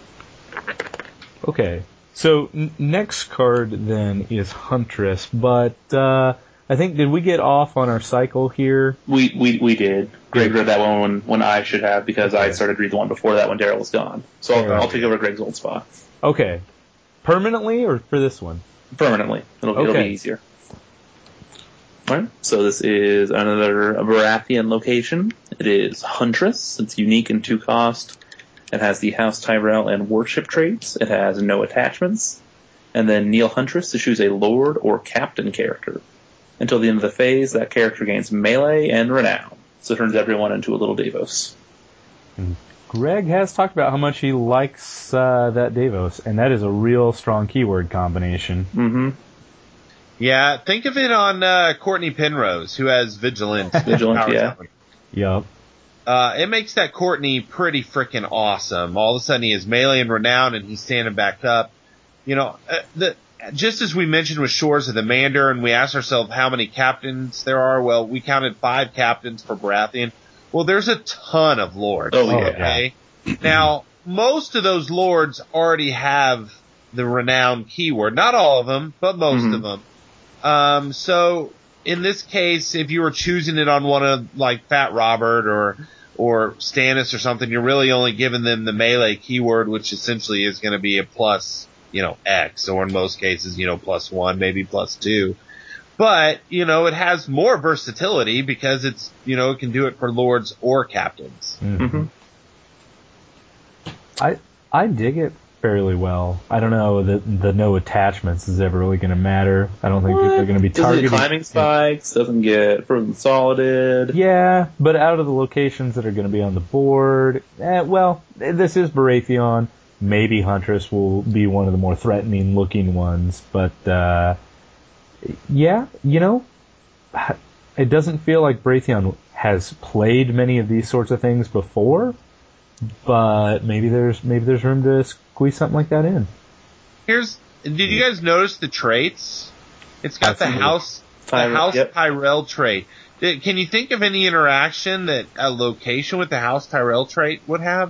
Okay. So, n- next card then is Huntress, but, uh, I think, did we get off on our cycle here? We, we, we did. Greg read that one when, when I should have, because okay. I started reading the one before that when Daryl was gone. So I'll, I'll take over Greg's old spot. Okay. Permanently or for this one? Permanently. It'll, okay. it'll be easier. Alright, so this is another Baratheon location. It is Huntress. It's unique in two cost. It has the House Tyrell and Worship traits. It has no attachments. And then Neil Huntress to choose a Lord or Captain character. Until the end of the phase, that character gains melee and renown. So it turns everyone into a little Davos. Mm. Greg has talked about how much he likes uh, that Davos, and that is a real strong keyword combination. Mm-hmm. Yeah, think of it on uh, Courtney Penrose, who has Vigilance. Vigilance, yeah. Yep. Uh, it makes that Courtney pretty freaking awesome. All of a sudden he has melee and renown, and he's standing back up. You know, uh, the just as we mentioned with Shores of the Mander, and we asked ourselves how many captains there are, well, we counted five captains for Baratheon. Well, there's a ton of lords. Oh, yeah. Okay? Now, most of those lords already have the renown keyword. Not all of them, but most mm-hmm. of them. Um, so, in this case, if you were choosing it on one of, like, Fat Robert or, or Stannis or something, you're really only giving them the melee keyword, which essentially is going to be a plus, you know, X, or in most cases, you know, plus one, maybe plus two. But, you know, it has more versatility because it's, you know, it can do it for lords or captains. Mm-hmm. I I dig it fairly well. I don't know that the no attachments is ever really going to matter. I don't think what? people are going to be targeting. Doesn't get climbing spikes, doesn't get frozen solided. Yeah, but out of the locations that are going to be on the board, eh, well, this is Baratheon. Maybe Huntress will be one of the more threatening looking ones, but, uh, yeah, you know, it doesn't feel like Baratheon has played many of these sorts of things before, but maybe there's maybe there's room to squeeze something like that in. Here's, did you guys notice the traits? It's got the house, the Tyrell, House yep. Tyrell trait. Can you think of any interaction that a location with the House Tyrell trait would have?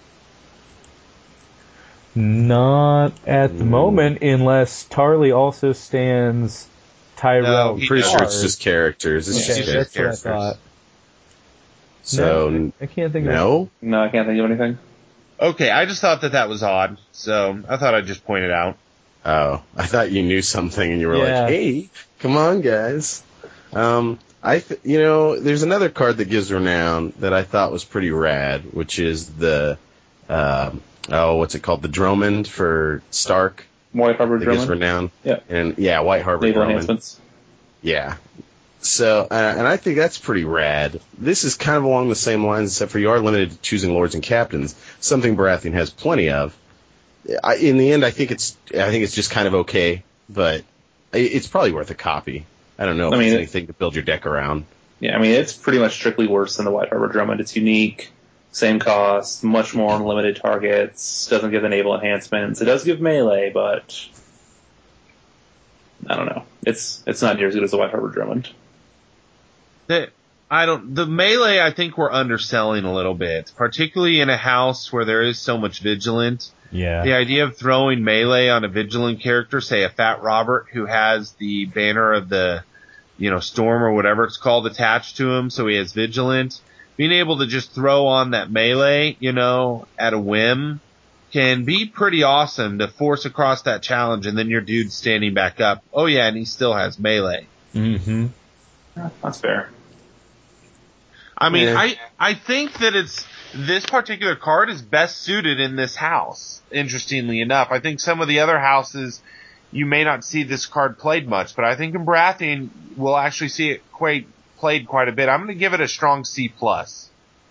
Not at the mm. moment, unless Tarly also stands Tyrell. No, I'm pretty sure it's just characters. It's okay, just that's characters. What I thought. So no, I can't think of no? No, I can't think of anything. Okay, I just thought that that was odd, so I thought I'd just point it out. Oh, I thought you knew something and you were yeah. like, hey, come on, guys. Um, I, th- you know, there's another card that gives renown that I thought was pretty rad, which is the uh, oh, what's it called? The Dromond for Stark. White Harbor that Drummond. gives renown. Yeah. And yeah, White Harbor Naval Drummond. enhancements. Yeah. So, uh, and I think that's pretty rad. This is kind of along the same lines, except for you are limited to choosing lords and captains, something Baratheon has plenty of. I, in the end, I think it's, I think it's just kind of okay, but it's probably worth a copy. I don't know if I mean, it's anything to build your deck around. Yeah, I mean, it's pretty much strictly worse than the White Harbor Drummond. It's unique, same cost, much more unlimited targets, doesn't give the naval enhancements. It does give melee, but I don't know. It's it's not near as good as the White Harbor Drummond. The, I don't. The melee, I think we're underselling a little bit, particularly in a house where there is so much vigilant. Yeah. The idea of throwing melee on a vigilant character, say a Fat Robert who has the banner of the, you know, storm or whatever it's called attached to him, so he has vigilant. Being able to just throw on that melee, you know, at a whim can be pretty awesome to force across that challenge, and then your dude's standing back up. Oh yeah, and he still has melee. Mm-hmm. That's fair. I mean, Yeah. I, I think that it's, this particular card is best suited in this house, interestingly enough. I think some of the other houses, you may not see this card played much, but I think in Baratheon, we'll actually see it quite, played quite a bit. I'm going to give it a strong C plus.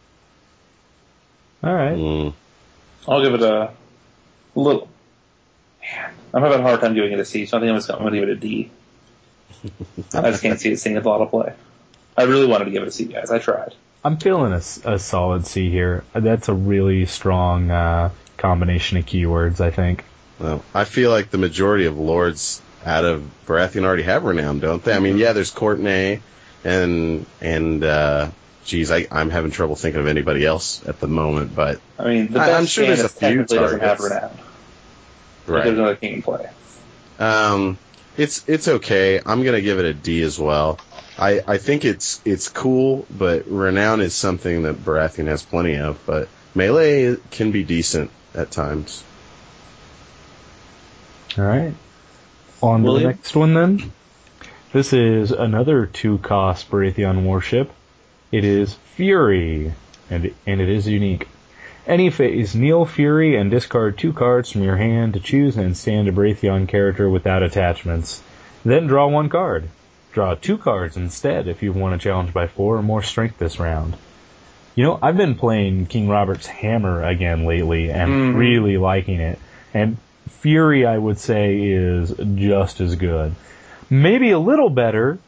All right. Mm. I'll give it a little. Man, I'm having a hard time giving it a C, so I think I'm, just, I'm going to give it a D. I just can't see it seeing a lot of play. I really wanted to give it a C, guys. I tried. I'm feeling a, s- a solid C here. That's a really strong uh, combination of keywords, I think. Well, I feel like the majority of lords out of Baratheon already have renown, don't they? I mean, yeah, there's Courtenay and, and, uh, geez, I, I'm having trouble thinking of anybody else at the moment, but I mean, the I- best I'm sure there's a few technically doesn't have targets. renown. But right. there's another king in play. Um, it's, it's okay. I'm gonna give it a D as well. I, I think it's, it's cool, but renown is something that Baratheon has plenty of, but melee can be decent at times. All right. On to the William? next one, then. This is another two-cost Baratheon warship. It is Fury, and, and it is unique. Any phase, kneel Fury and discard two cards from your hand to choose and stand a Baratheon character without attachments. Then draw one card. Draw two cards instead if you want to challenge by four or more strength this round. You know, I've been playing King Robert's Hammer again lately and Mhm. really liking it. And Fury, I would say, is just as good. Maybe a little better,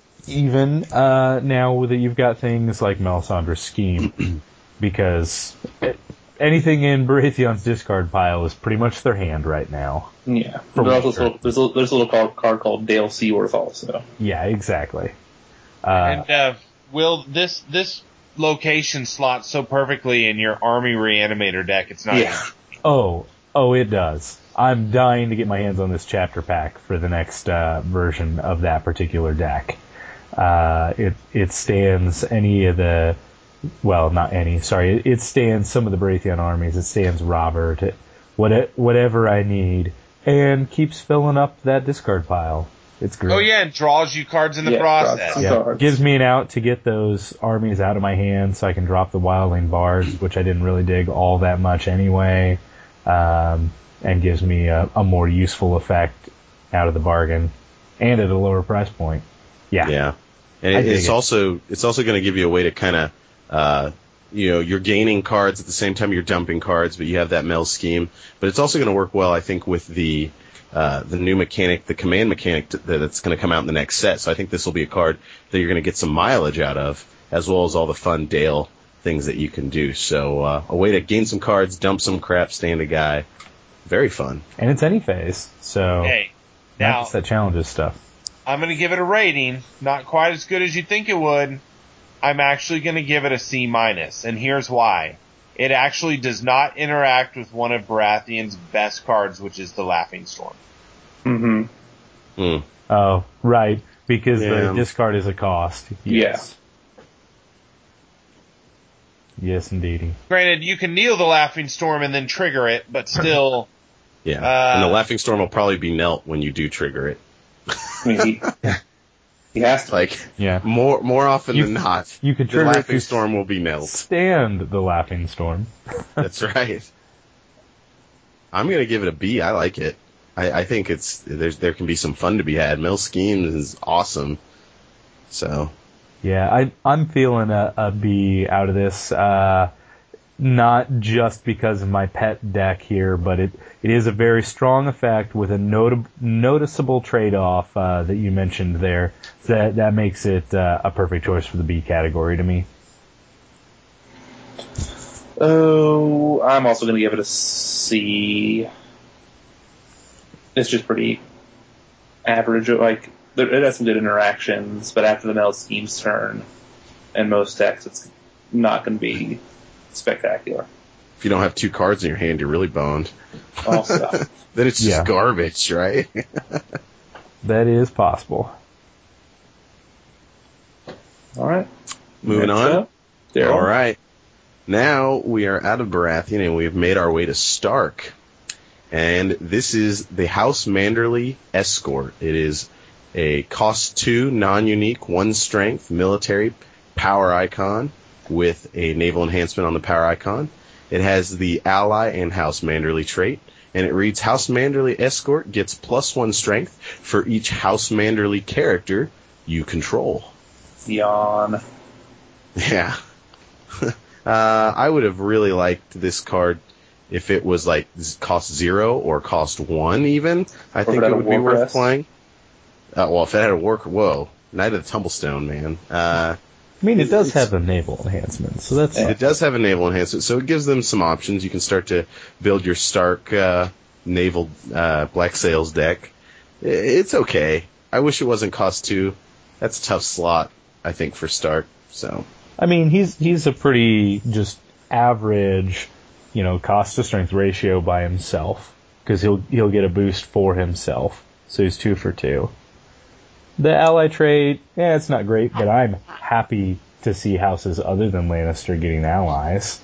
even, uh, now that you've got things like Melisandre's Scheme. Because anything in Baratheon's discard pile is pretty much their hand right now. Yeah. For There's, also sure. a little, there's, a, there's a little card, card called Dale Seaworth also. Yeah, exactly. Uh, And, uh, Will, this, this location slots so perfectly in your army reanimator deck, it's not Yeah. oh, oh, it does. I'm dying to get my hands on this chapter pack for the next uh, version of that particular deck. Uh, it it stands any of the, well, not any, sorry, it, it stands some of the Baratheon armies. It stands Robert, it, what, whatever I need, and keeps filling up that discard pile. It's great. Oh yeah, and draws you cards in the Yeah, process. draws Yeah, cards. gives me an out to get those armies out of my hands so I can drop the Wildling Bards, which I didn't really dig all that much anyway, um, and gives me a, a more useful effect out of the bargain, and at a lower price point. Yeah. Yeah. And I it, dig it's it. also, it's also going to give you a way to kind of, uh, you know, you're gaining cards at the same time you're dumping cards, but you have that Mel scheme. But it's also going to work well, I think, with the, uh, the new mechanic, the command mechanic t- that's going to come out in the next set. So I think this will be a card that you're going to get some mileage out of, as well as all the fun Dale things that you can do. So, uh, a way to gain some cards, dump some crap, stand a guy. Very fun. And it's any phase, so Hey, not now, just that challenges stuff. I'm going to give it a rating. Not quite as good as you think it would. I'm actually going to give it a C minus, and here's why. It actually does not interact with one of Baratheon's best cards, which is the Laughing Storm. Mm-hmm. Hmm. Oh, right, because Yeah. the discard is a cost. Yes. Yes, indeedy. Granted, you can kneel the Laughing Storm and then trigger it, but still, Yeah. Uh, and the Laughing Storm will probably be knelt when you do trigger it. I mean, he, he has to. Like, Yeah. more more often You- than not, you could the trigger it Laughing to Storm will be knelt. Stand the Laughing Storm. That's right. I'm gonna give it a B. I like it. I, I think it's there's there can be some fun to be had. Mill Scheme is awesome. So. Yeah, I, I'm feeling a, a B out of this. Uh, not just because of my pet deck here, but it, it is a very strong effect with a noti- noticeable trade-off uh, that you mentioned there. So that, that makes it uh, a perfect choice for the B category to me. Oh, I'm also going to give it a C. It's just pretty average. Like, it has some good interactions, but after the Mill Scheme's turn, in most decks, it's not going to be spectacular. If you don't have two cards in your hand, you're really boned. Also. Then it's just Yeah. garbage, right? That is possible. All right. Moving Next on. up, Daryl. All right. Now we are out of Baratheon and we've made our way to Stark. And this is the House Manderley Escort. It is a cost two, non-unique, one strength, military power icon with a naval enhancement on the power icon. It has the ally and House Manderley trait. And it reads, House Manderley Escort gets plus one strength for each House Manderley character you control. Yawn. Yeah. uh, I would have really liked this card if it was like cost zero or cost one even. I Or think if it it had a would be war worth crest. playing. Uh, well, if it had a war, whoa, Knight of the Tumblestone, man. Uh, I mean, it does It's- have a naval enhancement, so that's it does have a naval enhancement, so it gives them some options. You can start to build your Stark uh, naval uh, Black Sails deck. I- It's okay. I wish it wasn't cost two. That's a tough slot, I think, for Stark. So I mean, he's he's a pretty just average, you know, cost to strength ratio by himself because he'll he'll get a boost for himself. So he's two for two. The ally trait, yeah, it's not great, but I'm happy to see houses other than Lannister getting allies.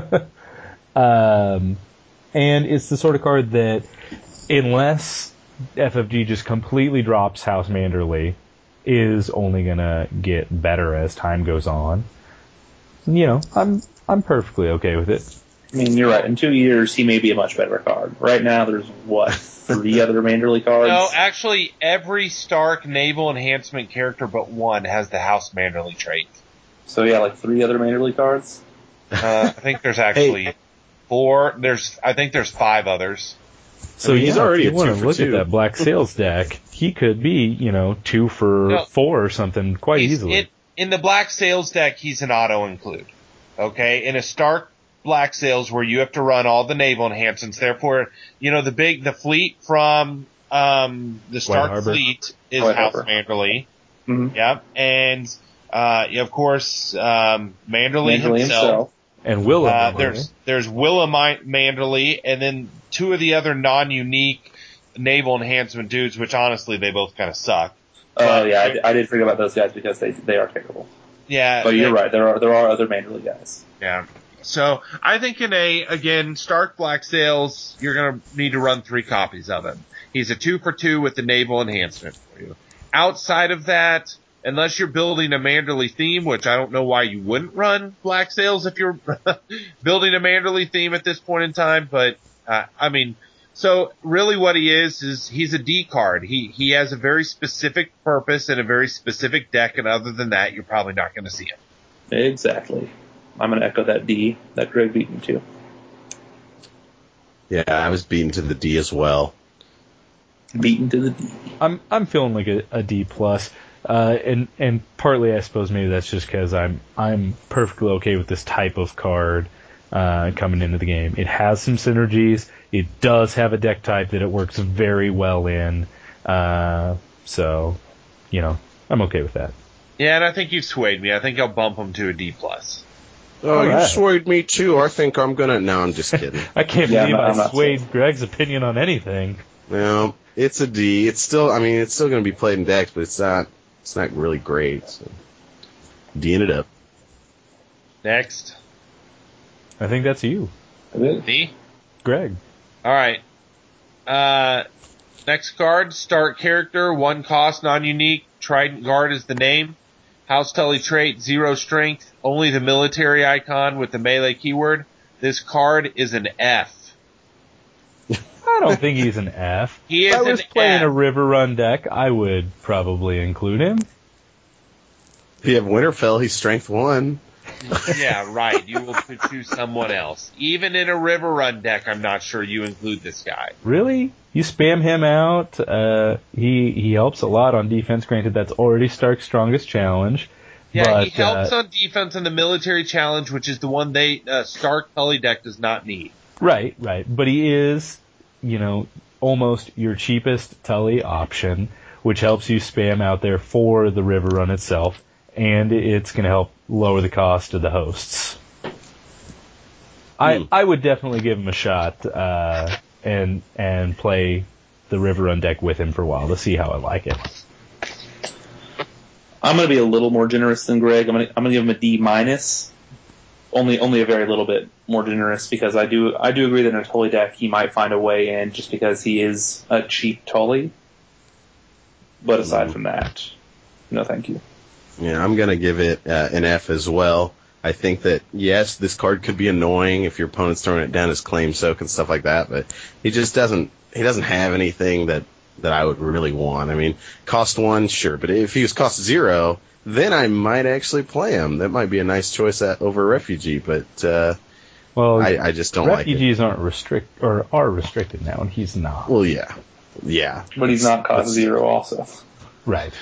um, and it's the sort of card that, unless F F G just completely drops House Manderley, is only gonna get better as time goes on. You know, I'm I'm perfectly okay with it. I mean, you're right. In two years, he may be a much better card. Right now, there's, what, three other Manderley cards? No, actually, every Stark naval enhancement character but one has the House Manderley trait. So, yeah, like three other Manderley cards? Uh, I think there's actually four. There's, I think there's five others. So I mean, he's yeah, already if a you want two to for look two. at that Black Sails deck, he could be, you know, two for No. four or something quite He's- easily. it- in the Black Sails deck, he's an auto include. Okay, in a Stark Black Sails where you have to run all the naval enhancements, therefore, you know, the big, the fleet from, um, the Stark Harbor. fleet is White House Harbor. Manderley. Mm-hmm. Yep. And, uh, of course, um, Manderley, Manderley himself. himself. and Willa. Uh, Manderley. there's, there's Willa Mi- Manderley, and then two of the other non-unique naval enhancement dudes, which honestly, they both kind of suck. Oh, But- yeah, I, I did forget about those guys because they they are terrible. Yeah. But you're they- right, there are there are other Manderley guys. Yeah. So I think in a, again, Stark Black Sails, you're going to need to run three copies of him. He's a two for two with the naval enhancement for you. Outside of that, unless you're building a Manderley theme, which I don't know why you wouldn't run Black Sails if you're building a Manderley theme at this point in time, but, uh, I mean, so really what he is, is he's a D card. He, he has a very specific purpose and a very specific deck, and other than that, you're probably not going to see him. Exactly. I'm going to echo that D that Greg beat me to. yeah, I was beaten to the D as well. Beaten to the D. I'm I'm feeling like a, a D plus, uh, and and partly I suppose maybe that's just because I'm I'm perfectly okay with this type of card uh, coming into the game. It has some synergies. It does have a deck type that it works very well in. Uh, so, you know, I'm okay with that. Yeah, and I think you've swayed me. I think I'll bump him to a D plus. Oh, All you right. swayed me too. I think I'm gonna. No, I'm just kidding. I can't Yeah, believe I'm not- I'm I not swayed saying. Greg's opinion on anything. No, it's a D. It's still. I mean, it's still gonna be played in decks, but it's not. It's not really great. So. D'ing it up. Next. I think that's you, D? Greg. Alright. Uh, next card, start character, one cost, non-unique, Trident Guard is the name. House Tully trait, zero strength, only the military icon with the melee keyword. This card is an F. I don't think he's an F. He if is I was an playing F. a River Run deck, I would probably include him. If you have Winterfell, he's strength one. Yeah, right. You will choose someone else. Even in a River Run deck, I'm not sure you include this guy. Really? You spam him out. Uh, he he helps a lot on defense. Granted, that's already Stark's strongest challenge. Yeah, but, he helps uh, on defense in the military challenge, which is the one they uh, Stark Tully deck does not need. Right, right. But he is, you know, almost your cheapest Tully option, which helps you spam out there for the River Run itself, and it's going to help lower the cost of the hosts. I Hmm. I would definitely give him a shot uh, and and play the River Run deck with him for a while to see how I like it. I'm going to be a little more generous than Greg. I'm going to I'm going to give him a D minus. Only only a very little bit more generous because I do I do agree that in a Tully deck he might find a way in just because he is a cheap Tully. But aside from that, no thank you. Yeah, I'm going to give it uh, an F as well. I think that, yes, this card could be annoying if your opponent's throwing it down as claim soak and stuff like that, but he just doesn't, he doesn't have anything that, that I would really want. I mean, cost one, sure, but if he was cost zero, then I might actually play him. That might be a nice choice at, over Refugee, but uh, Well, I, I just don't like it. refugees aren't restrict or are restricted now, and he's not. Well, yeah. Yeah. But he's not cost zero also. Right.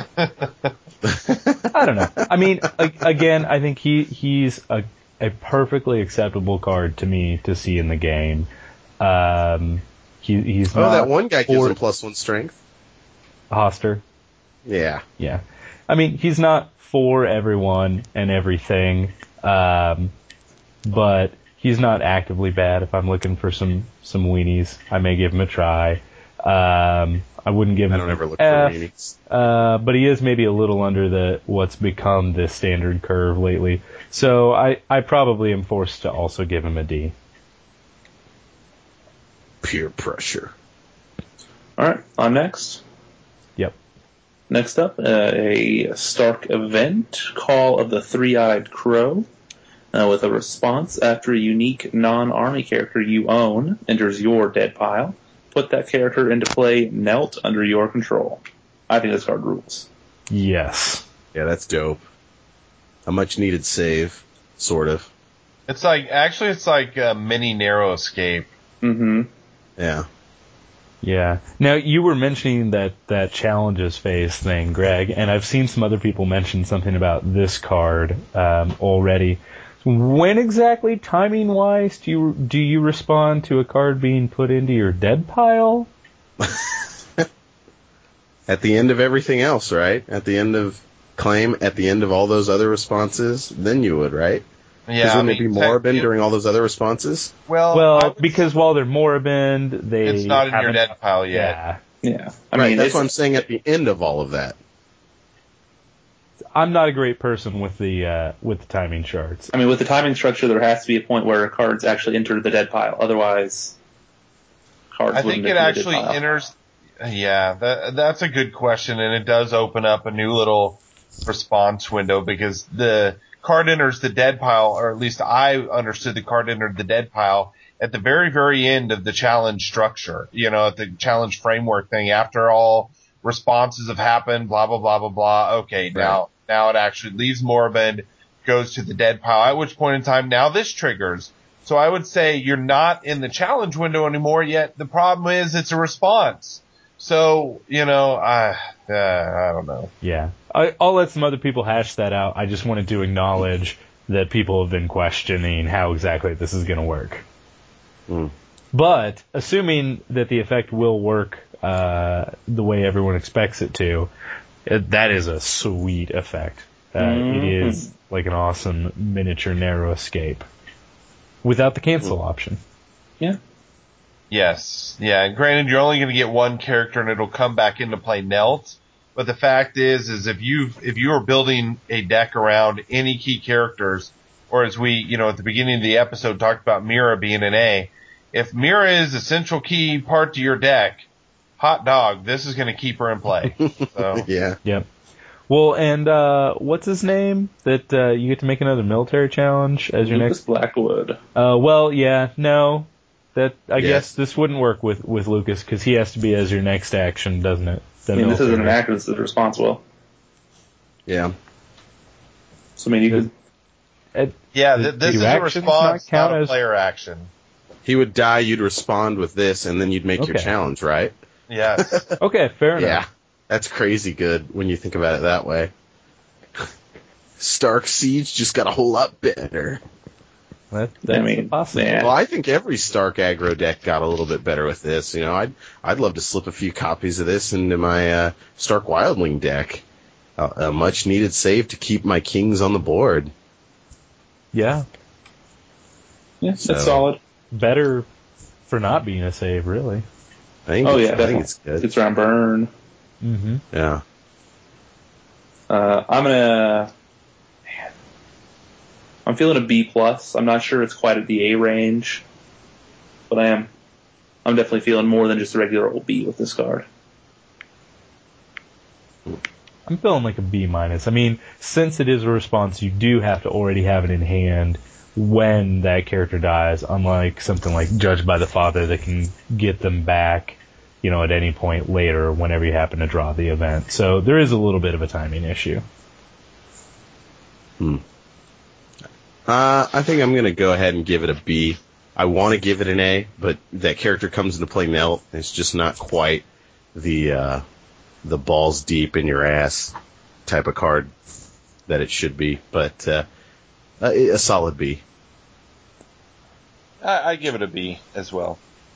I don't know. I mean, a- again, I think he he's a a perfectly acceptable card to me to see in the game. Um, he he's Oh, not that one guy gives for him plus one strength? Hoster. Yeah. Yeah. I mean, he's not for everyone and everything, um, but he's not actively bad. If I'm looking for some some weenies, I may give him a try. Um, I wouldn't give him I don't ever look F, for weenies. uh, but he is maybe a little under the what's become the standard curve lately. So I, I probably am forced to also give him a D. Peer pressure. All right, on next. Yep. Next up, uh, a Stark event, Call of the Three-Eyed Crow, uh, with a response after a unique non-army character you own enters your dead pile. Put that character into play knelt under your control. I think this card rules. Yes. Yeah, that's dope. A much needed save, sort of. It's like, actually it's like a mini Narrow Escape. Mm-hmm. Yeah. Yeah. Now, you were mentioning that, that challenges phase thing, Greg, and I've seen some other people mention something about this card um, already. When exactly, timing-wise, do you do you respond to a card being put into your dead pile? At the end of everything else, right? At the end of claim, at the end of all those other responses, then you would, right? Yeah, wouldn't I mean, it be Moribund tech- during all those other responses? Well, I Well, would because say while they're moribund, they it's not in your haven't- dead pile yet. Yeah. Yeah. I right, mean, that's it's, what I'm saying at the end of all of that. I'm not a great person with the uh, with the timing charts. I mean, with the timing structure, there has to be a point where cards actually enter the dead pile. Otherwise, cards I wouldn't think it enter the actually dead pile. enters. Yeah, that, that's a good question, and it does open up a new little response window because the card enters the dead pile, or at least I understood the card entered the dead pile at the very, very end of the challenge structure. You know, at the challenge framework thing. After all responses have happened, blah blah blah blah blah. Okay, now now it actually leaves Moribund, goes to the dead pile. At which point in time, now this triggers. So I would say you're not in the challenge window anymore yet. The problem is it's a response. So, you know, I, uh, I don't know. Yeah. I, I'll let some other people hash that out. I just wanted to acknowledge that people have been questioning how exactly this is going to work. Mm. But, assuming that the effect will work uh, the way everyone expects it to, it, that is a sweet effect. Uh, Mm-hmm. It is like an awesome miniature narrow escape. Without the cancel Mm. option. Yeah. Yes. Yeah. And granted, you're only going to get one character and it'll come back into play knelt. But the fact is, is if you if you are building a deck around any key characters, or as we, you know, at the beginning of the episode talked about Mira being an A, if Mira is a central key part to your deck, hot dog, this is going to keep her in play. So. Yeah. Yep. Well, and uh, what's his name? That uh, you get to make another military challenge as your Lucas next. Blackwood. Uh, well, yeah, no. that I Yes. guess this wouldn't work with, with Lucas because he has to be as your next action, doesn't it? The I mean, this military. isn't an action, this is a response will. Yeah. So, I mean, you could... It- Yeah, do- th- this do is a actions response, not count not a as- player action. He would die, you'd respond with this, and then you'd make your Okay. challenge, right? Yes. Okay, fair Yeah. enough. That's crazy good when you think about it that way. Stark Siege just got a whole lot better. That, that's I mean, possible. yeah. Well, I think every Stark aggro deck got a little bit better with this. You know, I'd I'd love to slip a few copies of this into my uh, Stark Wildling deck. A, a much needed save to keep my kings on the board. Yeah, Yeah, that's So- solid. better for not being a save, really. I think Oh, it's, yeah, I think definitely. it's good. It's around burn. Mm-hmm. Yeah. Uh, I'm gonna... Man. I'm feeling a B plus. I'm not sure it's quite at the A range, but I am. I'm definitely feeling more than just a regular old B with this card. I'm feeling like a B minus. I mean, since it is a response, you do have to already have it in hand when that character dies, unlike something like Judged by the Father that can get them back, you know, at any point later whenever you happen to draw the event. So there is a little bit of a timing issue. Hmm. Uh, I think I'm going to go ahead and give it a B. I want to give it an A, but that character comes into play Melt. It's just not quite the uh, the balls deep in your ass type of card that it should be. But uh, a, a solid B. I, I give it a B as well.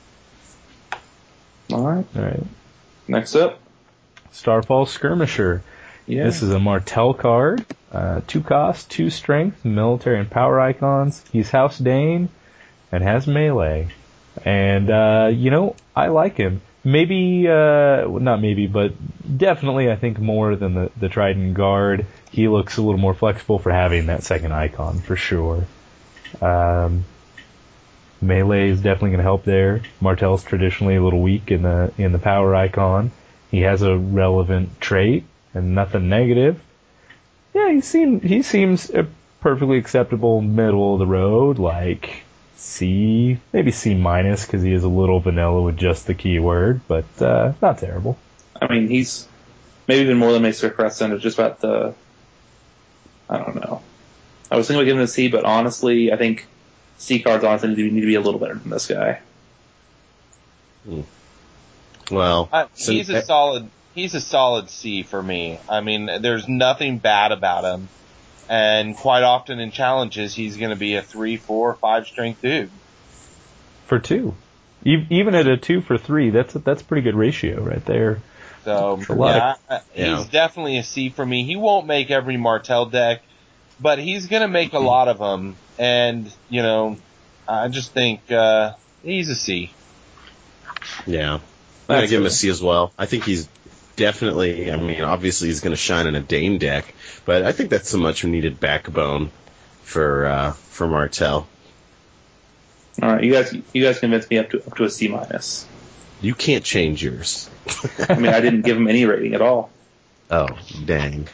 All right. All right. Next up. Starfall Skirmisher. Yeah. This is a Martell card. Uh, two cost, two strength, military and power icons. He's House Dane and has melee. And, uh, you know, I like him. Maybe, uh, not maybe, but definitely I think more than the, the Trident Guard. He looks a little more flexible for having that second icon, for sure. Um, melee is definitely going to help there. Martell's traditionally a little weak in the, in the power icon. He has a relevant trait and nothing negative. Yeah, he seems he seems a perfectly acceptable middle of the road, like C, maybe C minus because he is a little vanilla with just the keyword, but uh, not terrible. I mean, he's maybe even more than Maester Crescent. It's just about the, I don't know. I was thinking about giving it a C, but honestly, I think C cards honestly need to be, need to be a little better than this guy. Hmm. Well, Uh, so- he's a solid. He's a solid C for me. I mean, there's nothing bad about him, and quite often in challenges, he's going to be a three, four, five strength dude. For two. E- even at a two for three, that's a, that's a pretty good ratio right there. So A lot yeah, of- uh, yeah. he's definitely a C for me. He won't make every Martell deck, but he's going to make a lot of them, and you know, I just think uh, he's a C. yeah. I'm going to That's give him a fair. C as well. I think he's definitely, I mean, obviously he's going to shine in a Dane deck, but I think that's a much needed backbone for uh, for Martell. All right, you guys, you guys convinced me up to up to a C minus. You can't change yours. I mean, I didn't give him any rating at all. Oh, dang.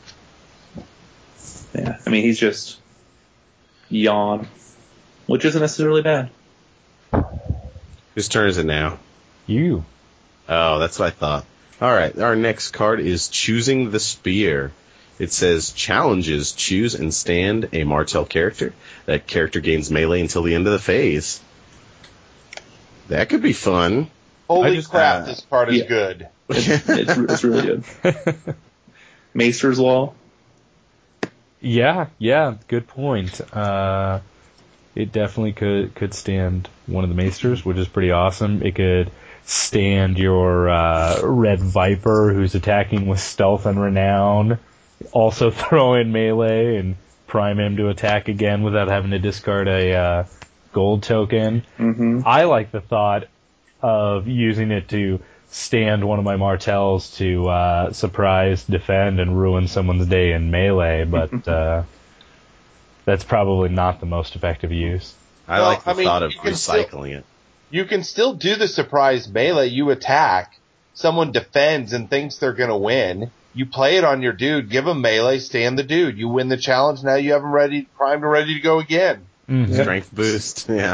Yeah, I mean, he's just yawn, which isn't necessarily bad. Whose turn is it now? You. Oh, that's what I thought. All right, our next card is Choosing the Spear. It says, challenges, choose and stand a Martell character. That character gains melee until the end of the phase. That could be fun. Holy just- crap, uh, this card is yeah. good. It's, it's really good. Maester's Law. Yeah, yeah, good point. Uh, it definitely could could stand one of the Maesters, which is pretty awesome. It could stand your uh, Red Viper, who's attacking with Stealth and Renown. Also throw in melee and prime him to attack again without having to discard a uh, gold token. Mm-hmm. I like the thought of using it to stand one of my Martells to uh, surprise, defend, and ruin someone's day in melee, but uh, that's probably not the most effective use. I Well, like the I mean, thought of you can still- recycling it. You can still do the surprise melee. You attack, someone defends and thinks they're going to win. You play it on your dude, give him melee, stand the dude. You win the challenge. Now you have him ready, primed and ready to go again. Mhm. Strength boost, yeah.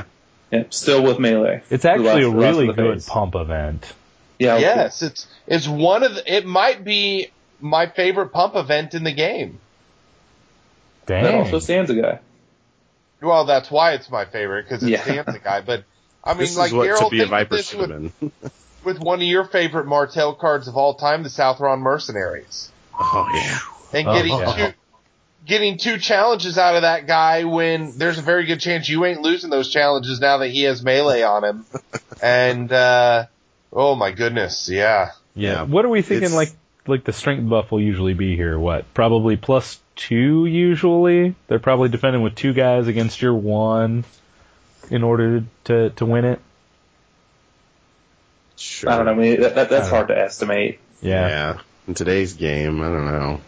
Yep, still with melee. It's actually a the last- the really rest of the good phase. pump event. Yeah. Yes, it's it's one of the, it might be my favorite pump event in the game. Dang. That also stands a guy. Well, that's why it's my favorite, because it Yeah. stands a guy. But I mean, This like is what Gerald, to be a think of Viper this should have with, been. with one of your favorite Martell cards of all time, the Southron Mercenaries, Oh yeah. and Oh, getting yeah. two getting two challenges out of that guy when there's a very good chance you ain't losing those challenges now that he has melee on him. And uh oh my goodness, yeah. Yeah. Yeah. What are we thinking? It's- Like, like the strength buff will usually be here. What? Probably plus two. Usually, they're probably defending with two guys against your one in order to to win it. Sure. I don't know. I mean, that, that, that's I don't hard to estimate. Yeah. Yeah. In today's game, I don't know.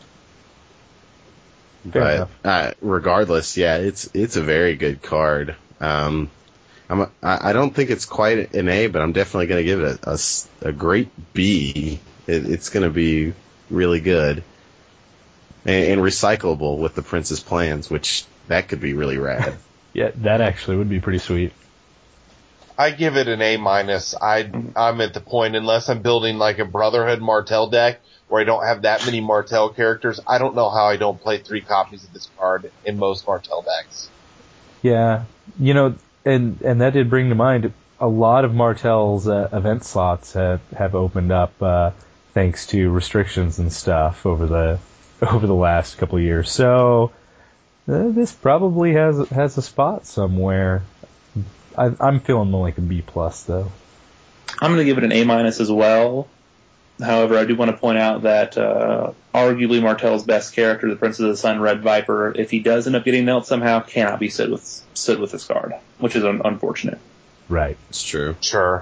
Fair but enough. uh, regardless, yeah, it's it's a very good card. Um, I'm a, I I don't think it's quite an A, but I'm definitely going to give it a, a s- a great B. It, it's going to be really good and, and recyclable with the Prince's plans, which that could be really rad. Yeah, that actually would be pretty sweet. I give it an A minus. I I'm at the point, unless I'm building like a Brotherhood Martell deck where I don't have that many Martell characters, I don't know how I don't play three copies of this card in most Martell decks. Yeah, you know, and and that did bring to mind a lot of Martell's uh, event slots have have opened up uh, thanks to restrictions and stuff over the over the last couple of years. So uh, this probably has has a spot somewhere. I, I'm feeling more like a B plus though. I'm going to give it an A minus as well. However, I do want to point out that uh, arguably Martell's best character, the Prince of the Sun, Red Viper, if he does end up getting knelt somehow, cannot be stood with stood with this card, which is un- unfortunate. Right. It's true. Sure.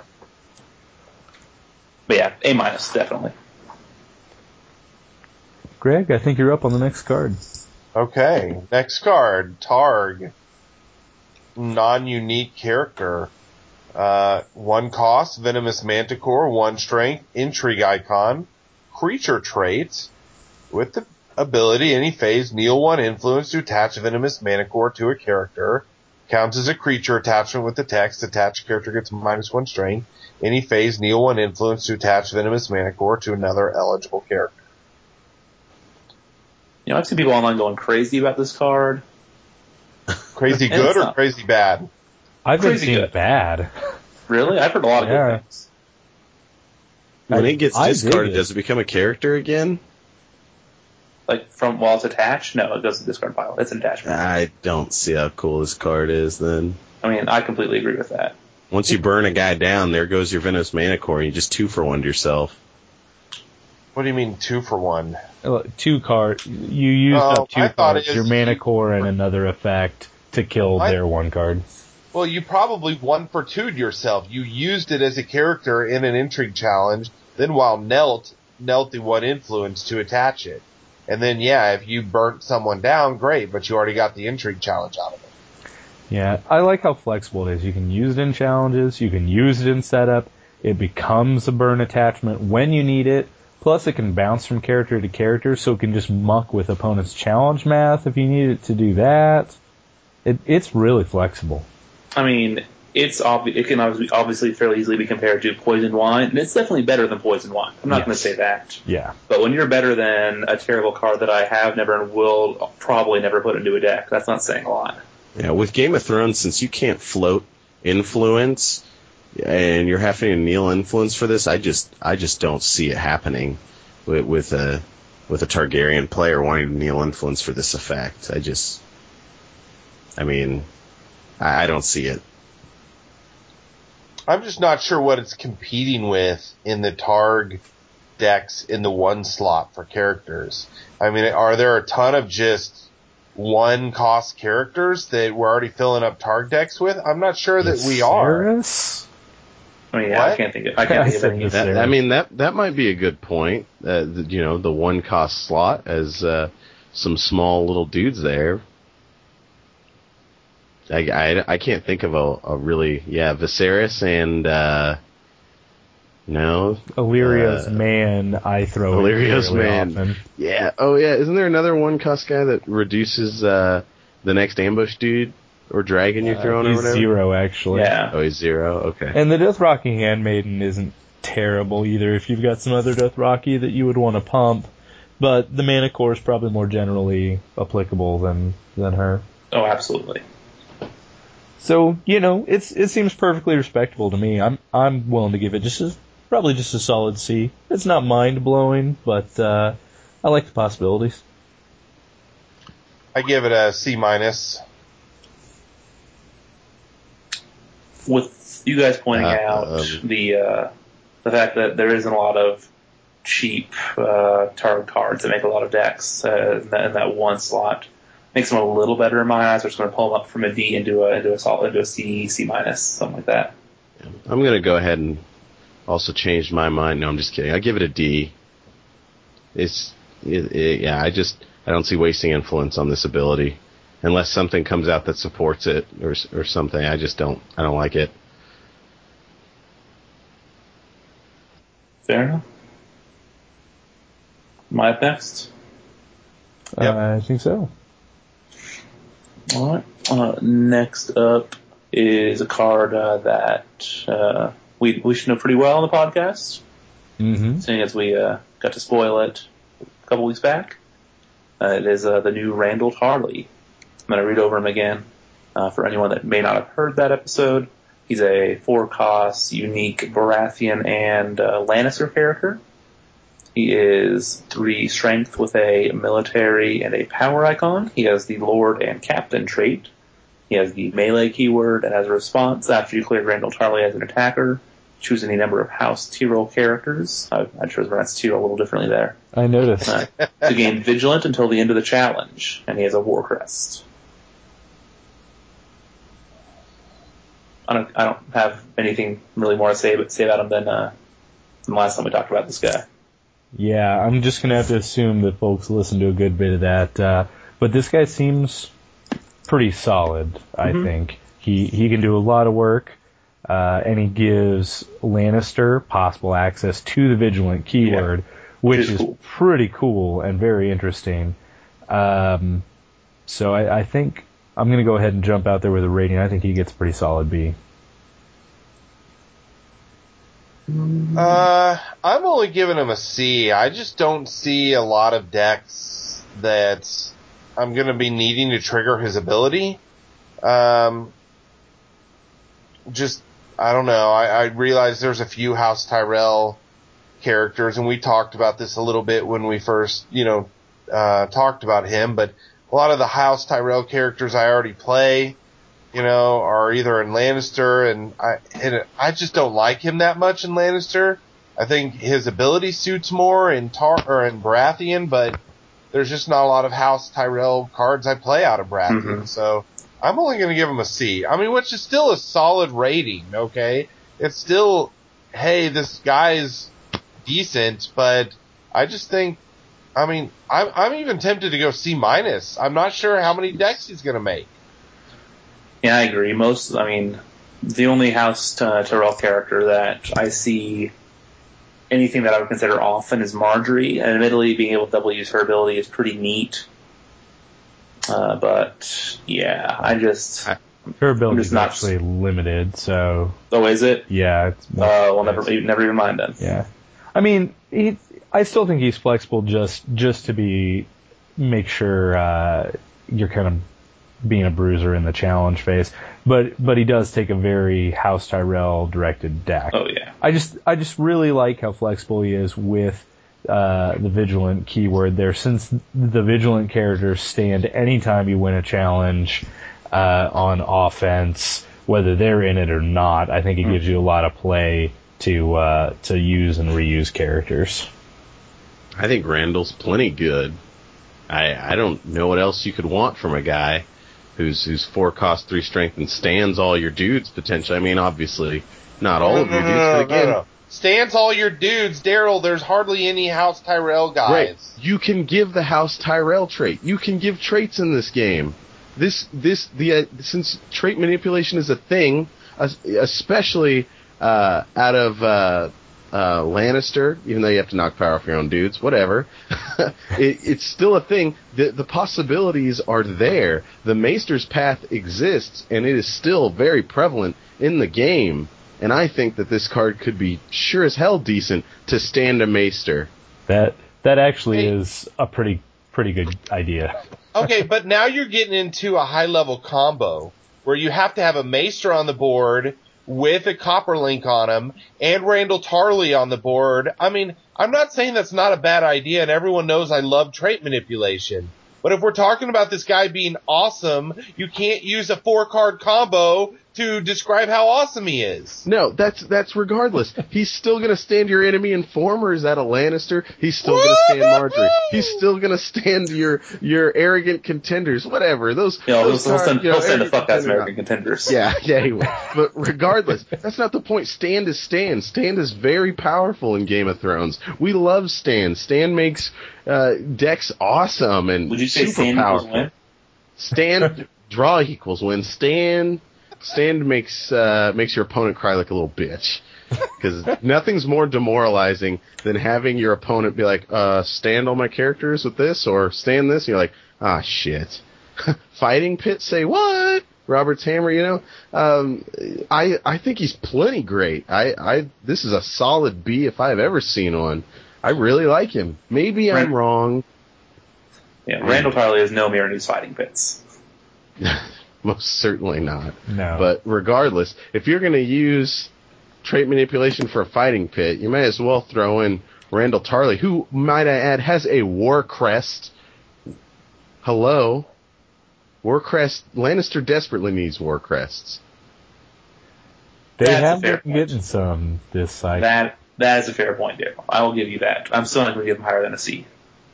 But yeah, A minus definitely. Greg, I think you're up on the next card. Okay, next card, Targ. Non-unique character. Uh, one cost, Venomous Manticore, one strength, Intrigue Icon, creature trait, with the ability any phase, kneel one influence to attach Venomous Manticore to a character, counts as a creature attachment with the text, attached character gets minus one strength, any phase, kneel one influence to attach Venomous Manticore to another eligible character. You know, I've seen people online going crazy about this card. Crazy And good it's or not. crazy bad? I've been Crazy seeing good. bad. Really? I've heard a lot of Yeah. good things. When I- it gets I dig discarded, it. does it become a character again? Like, from while it's attached? No, it goes to the discard pile. It's an attachment. I don't see how cool this card is then. I mean, I completely agree with that. Once you burn a guy down, there goes your Venomous Manticore, and you just two for one to yourself. What do you mean two for one? Uh, Two card. You used Oh, up two I thought it cards, was- your Manticore and another effect to kill I- their one card. Well, you probably one for two'd yourself. You used it as a character in an intrigue challenge, then while knelt, knelt the one influence to attach it. And then, yeah, if you burnt someone down, great, but you already got the intrigue challenge out of it. Yeah, I like how flexible it is. You can use it in challenges, you can use it in setup, it becomes a burn attachment when you need it, plus it can bounce from character to character, so it can just muck with opponent's challenge math if you need it to do that. It, it's really flexible. I mean, it's obvi- it can obviously, obviously fairly easily be compared to Poison Wine, and it's definitely better than Poison Wine. I'm not Yes. going to say that. Yeah. But when you're better than a terrible card that I have never and will probably never put into a deck, that's not saying a lot. Yeah, with Game of Thrones, since you can't float influence, and you're having to kneel influence for this, I just I just don't see it happening with, with a with a Targaryen player wanting to kneel influence for this effect. I just, I mean, I, I don't see it. I'm just not sure what it's competing with in the Targ decks in the one slot for characters. I mean, are there a ton of just one cost characters that we're already filling up Targ decks with? I'm not sure that we are. Viserys? I mean, yeah, I What? can't think of, I can't think of I any. said That, Viserys. I mean, that that might be a good point. Uh, the, you know, the one cost slot as uh, some small little dudes there. I, I, I can't think of a, a really yeah Viserys and uh, no Illyrio's uh, man, I throw Illyrio's it fairly man. often. Yeah. Oh, yeah. Isn't there another one cost guy that reduces uh, the next ambush dude? or dragon you're throwing uh, or he's whatever? zero, actually. Yeah. Oh, he's zero? Okay. And the Dothraki Handmaiden isn't terrible either if you've got some other Dothraki that you would want to pump, but the Mana Core is probably more generally applicable than, than her. Oh, absolutely. So, you know, it's it seems perfectly respectable to me. I'm I'm willing to give it just a, probably just a solid C. It's not mind-blowing, but uh, I like the possibilities. I give it a C minus. With you guys pointing Uh, out um, the uh, the fact that there isn't a lot of cheap uh, target cards that make a lot of decks uh, in, that, in that one slot, makes them a little better in my eyes. We're just going to pull them up from a D into a into a solid into a C, C minus, something like that. I'm going to go ahead and also change my mind. No, I'm just kidding. I give it a D. It's it, it, yeah. I just I don't see wasting influence on this ability unless something comes out that supports it or or something. I just don't I don't like it. Fair enough. Am I up next? Yep. Uh, I think so. All right. Uh, next up is a card uh, that uh, we we should know pretty well on the podcast, Mm-hmm. seeing as we uh, got to spoil it a couple weeks back. Uh, it is uh, the new Randall Tarley. I'm going to read over him again uh, for anyone that may not have heard that episode. He's a four-cost, unique Baratheon and uh, Lannister character. He is three strength with a military and a power icon. He has the Lord and Captain trait. He has the melee keyword, and as a response, after you clear Randall Tarley as an attacker, choose any number of House Tyrell characters. I, I chose House Tyrell a little differently there. I noticed. Uh, to gain Vigilant until the end of the challenge, and he has a War Crest. I don't, I don't have anything really more to say, say about him than, uh, than the last time we talked about this guy. Yeah, I'm just going to have to assume that folks listen to a good bit of that. Uh, but this guy seems pretty solid, I Mhm. think. He he can do a lot of work, uh, and he gives Lannister possible access to the Vigilant keyword, which, Which is is cool. pretty cool and very interesting. Um, so I, I think I'm going to go ahead and jump out there with a rating. I think he gets a pretty solid B. Uh, I'm only giving him a C. I just don't see a lot of decks that I'm going to be needing to trigger his ability. Um, just, I don't know. I, I realize there's a few House Tyrell characters, and we talked about this a little bit when we first, you know, uh, talked about him, but a lot of the House Tyrell characters I already play, you know, are either in Lannister, and I and I just don't like him that much in Lannister. I think his ability suits more in Tar or in Baratheon, but there's just not a lot of House Tyrell cards I play out of Baratheon. Mm-hmm. So I'm only going to give him a C. I mean, which is still a solid rating, okay? It's still, hey, this guy's decent, but I just think, I mean, I'm, I'm even tempted to go C minus. I'm not sure how many decks he's going to make. Yeah, I agree. Most, I mean, the only House uh, Tyrell character that I see anything that I would consider often is Marjorie, and admittedly being able to double use her ability is pretty neat. Uh, but, yeah, I just... Her ability just is not- actually limited, so Oh, is it? yeah. It's Uh, well, never, never even mind then. Yeah, I mean, he. I still think he's flexible, just just to be make sure uh, you're kind of being a bruiser in the challenge phase. But but he does take a very House Tyrell directed deck. Oh, yeah. I just I just really like how flexible he is with uh, the Vigilant keyword there, since the Vigilant characters stand anytime you win a challenge uh, on offense, whether they're in it or not. I think it gives you a lot of play to uh, to use and reuse characters. I think Randall's plenty good. I I don't know what else you could want from a guy who's who's four cost, three strength, and stands all your dudes potentially. I mean, obviously not all no, of no, your no, dudes, no, but no, again, no, no. Stands all your dudes, Daryl. There's hardly any House Tyrell guys. right? You can give the House Tyrell trait. You can give traits in this game. This this the uh, since trait manipulation is a thing, especially uh, out of uh, uh, Lannister, even though you have to knock power off your own dudes, whatever. it, it's still a thing. The, the possibilities are there. The Maester's path exists, and it is still very prevalent in the game. And I think that this card could be sure as hell decent to stand a Maester. That that actually Hey. is a pretty pretty good idea. Okay, but now you're getting into a high-level combo where you have to have a Maester on the board with a Copper Link on him and Randall Tarley on the board. I mean, I'm not saying that's not a bad idea, and everyone knows I love trait manipulation. But if we're talking about this guy being awesome, you can't use a four-card combo to describe how awesome he is. No, that's that's regardless. He's still going to stand your enemy informer. Is that a Lannister? He's still going to stand Marjorie. He's still going to stand your your arrogant contenders. Whatever. Those. You know, those he'll, he'll cards, send, you know, he'll send the arrogant fuck out contender- American contenders. Yeah, yeah, he will. But regardless, that's not the point. Stand is Stand. Stand is very powerful in Game of Thrones. We love Stand. Stand makes uh, decks awesome and Would you say super Stand equals powerful. win? Stand draw equals win. Stand Stand makes uh, makes your opponent cry like a little bitch. Because nothing's more demoralizing than having your opponent be like, uh, stand all my characters with this, or stand this, and you're like, ah, shit. Fighting Pit, say what? Robert's Hammer, you know? Um, I I think he's plenty great. I, I This is a solid B if I've ever seen one. I really like him. Maybe I'm Rand- wrong. Yeah, Randall Tarley is no mirror in these Fighting Pits. Most certainly not. No. But regardless, if you're going to use trait manipulation for a Fighting Pit, you may as well throw in Randall Tarley, who, might I add, has a War Crest. Hello? War Crest. Lannister desperately needs War Crests. They That's a have fair been point. getting some this cycle. That that is a fair point, Daryl. I will give you that. I'm still not going to give him higher than a C.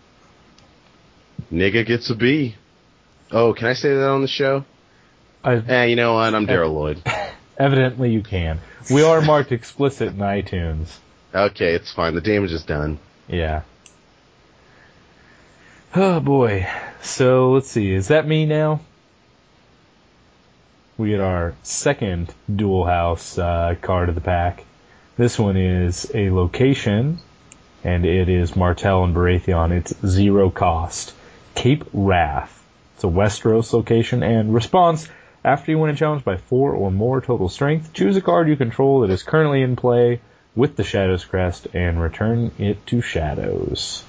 Nigga gets a B. Oh, can I say that on the show? I, Eh, you know what? I'm Daryl Lloyd. evidently you can. We are marked explicit in iTunes. Okay, it's fine. The damage is done. Yeah. Oh boy. So let's see. Is that me now? We get our second dual house uh, card of the pack. This one is a location, and it is Martell and Baratheon. It's zero cost. Cape Wrath. It's a Westeros location, and response: after you win a challenge by four or more total strength, choose a card you control that is currently in play with the Shadows Crest and return it to Shadows.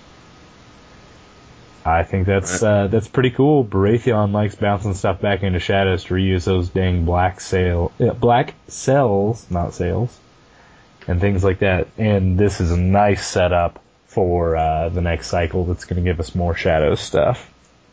I think that's uh, that's pretty cool. Baratheon likes bouncing stuff back into Shadows to reuse those dang black sail, uh, black cells, not sails, and things like that. And this is a nice setup for uh, the next cycle that's going to give us more Shadows stuff.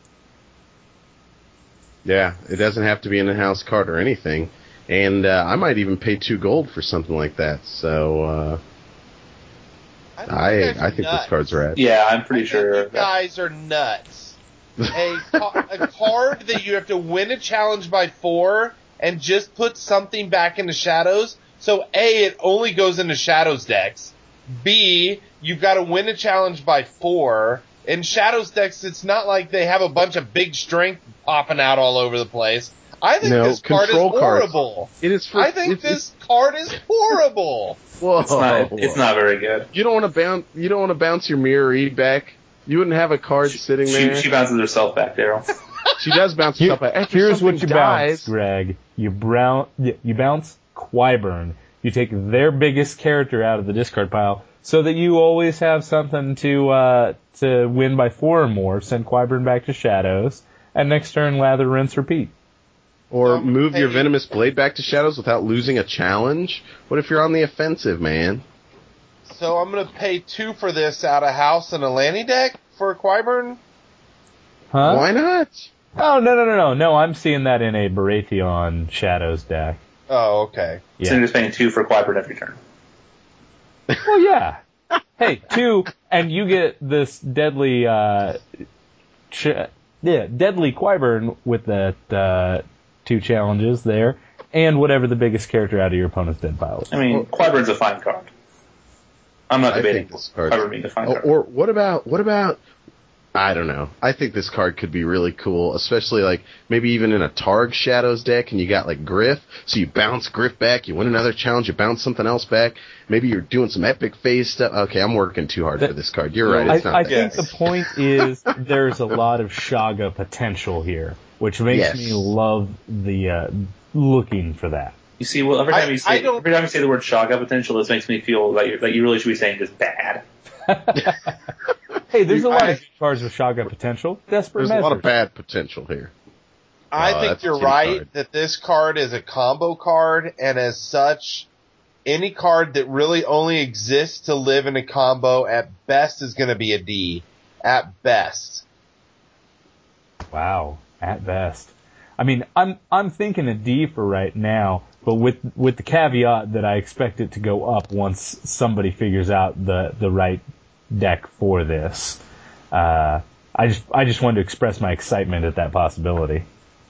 Yeah, it doesn't have to be an in-house card or anything. And uh, I might even pay two gold for something like that. So uh, I think, I you guys are I think nuts. this card's rad. Yeah, I'm I pretty think sure. you that- guys are nuts. A, ca- a card that you have to win a challenge by four and just put something back into Shadows. So A, it only goes into Shadows decks. B, you've got to win a challenge by four. In Shadows decks, it's not like they have a bunch of big strength popping out all over the place. I think No, this card is control cards. horrible. It is for. I think it's, this card is horrible. Whoa, It's not. It's not very good. You don't want to bounce. You don't want to bounce your Mirror Eve back. You wouldn't have a card sitting She, there. she bounces herself back, Daryl. She does bounce Here- herself back. After here's what something you dies, bounce, Greg. You brown, you you bounce Qyburn. You take their biggest character out of the discard pile, so that you always have something to uh, to win by four or more. Send Qyburn back to Shadows, and next turn lather, rinse, repeat. Or Um, move your hey- Venomous Blade back to Shadows without losing a challenge. What if you're on the offensive, man? So I'm going to pay two for this out of house and a Lanny deck for Qyburn? Huh? Why not? Oh no no no no no! I'm seeing that in a Baratheon Shadows deck. Oh, okay. So Yeah. you're just paying two for Qyburn every turn. Well, yeah. Hey, two, and you get this deadly, uh, ch- yeah, deadly Qyburn with that, uh, two challenges there, and whatever the biggest character out of your opponent's dead pile is. I mean, Qyburn's a fine card. I'm not I debating think this card's- Qyburn being a fine Or, card. or what about what about I don't know. I think this card could be really cool, especially like maybe even in a Targ Shadows deck and you got like Griff, so you bounce Griff back, you win another challenge, you bounce something else back. Maybe you're doing some epic phase stuff. Okay, I'm working too hard that, for this card. You're right. It's I, not I that. think the point is there's a lot of Shaga potential here, which makes yes. me love the uh, looking for that. You see, well, every time I, you say every time you say the word Shaga potential, this makes me feel like, you're, like you really should be saying just bad. Hey, there's a lot I, of cards with Shaga potential. Desperate There's measures. a lot of bad potential here. I Oh, think you're right card. that this card is a combo card, and as such, any card that really only exists to live in a combo at best is going to be a D. At best. Wow, at best. I mean, I'm I'm thinking a D for right now, but with with the caveat that I expect it to go up once somebody figures out the, the right deck for this. Uh, I just I just wanted to express my excitement at that possibility.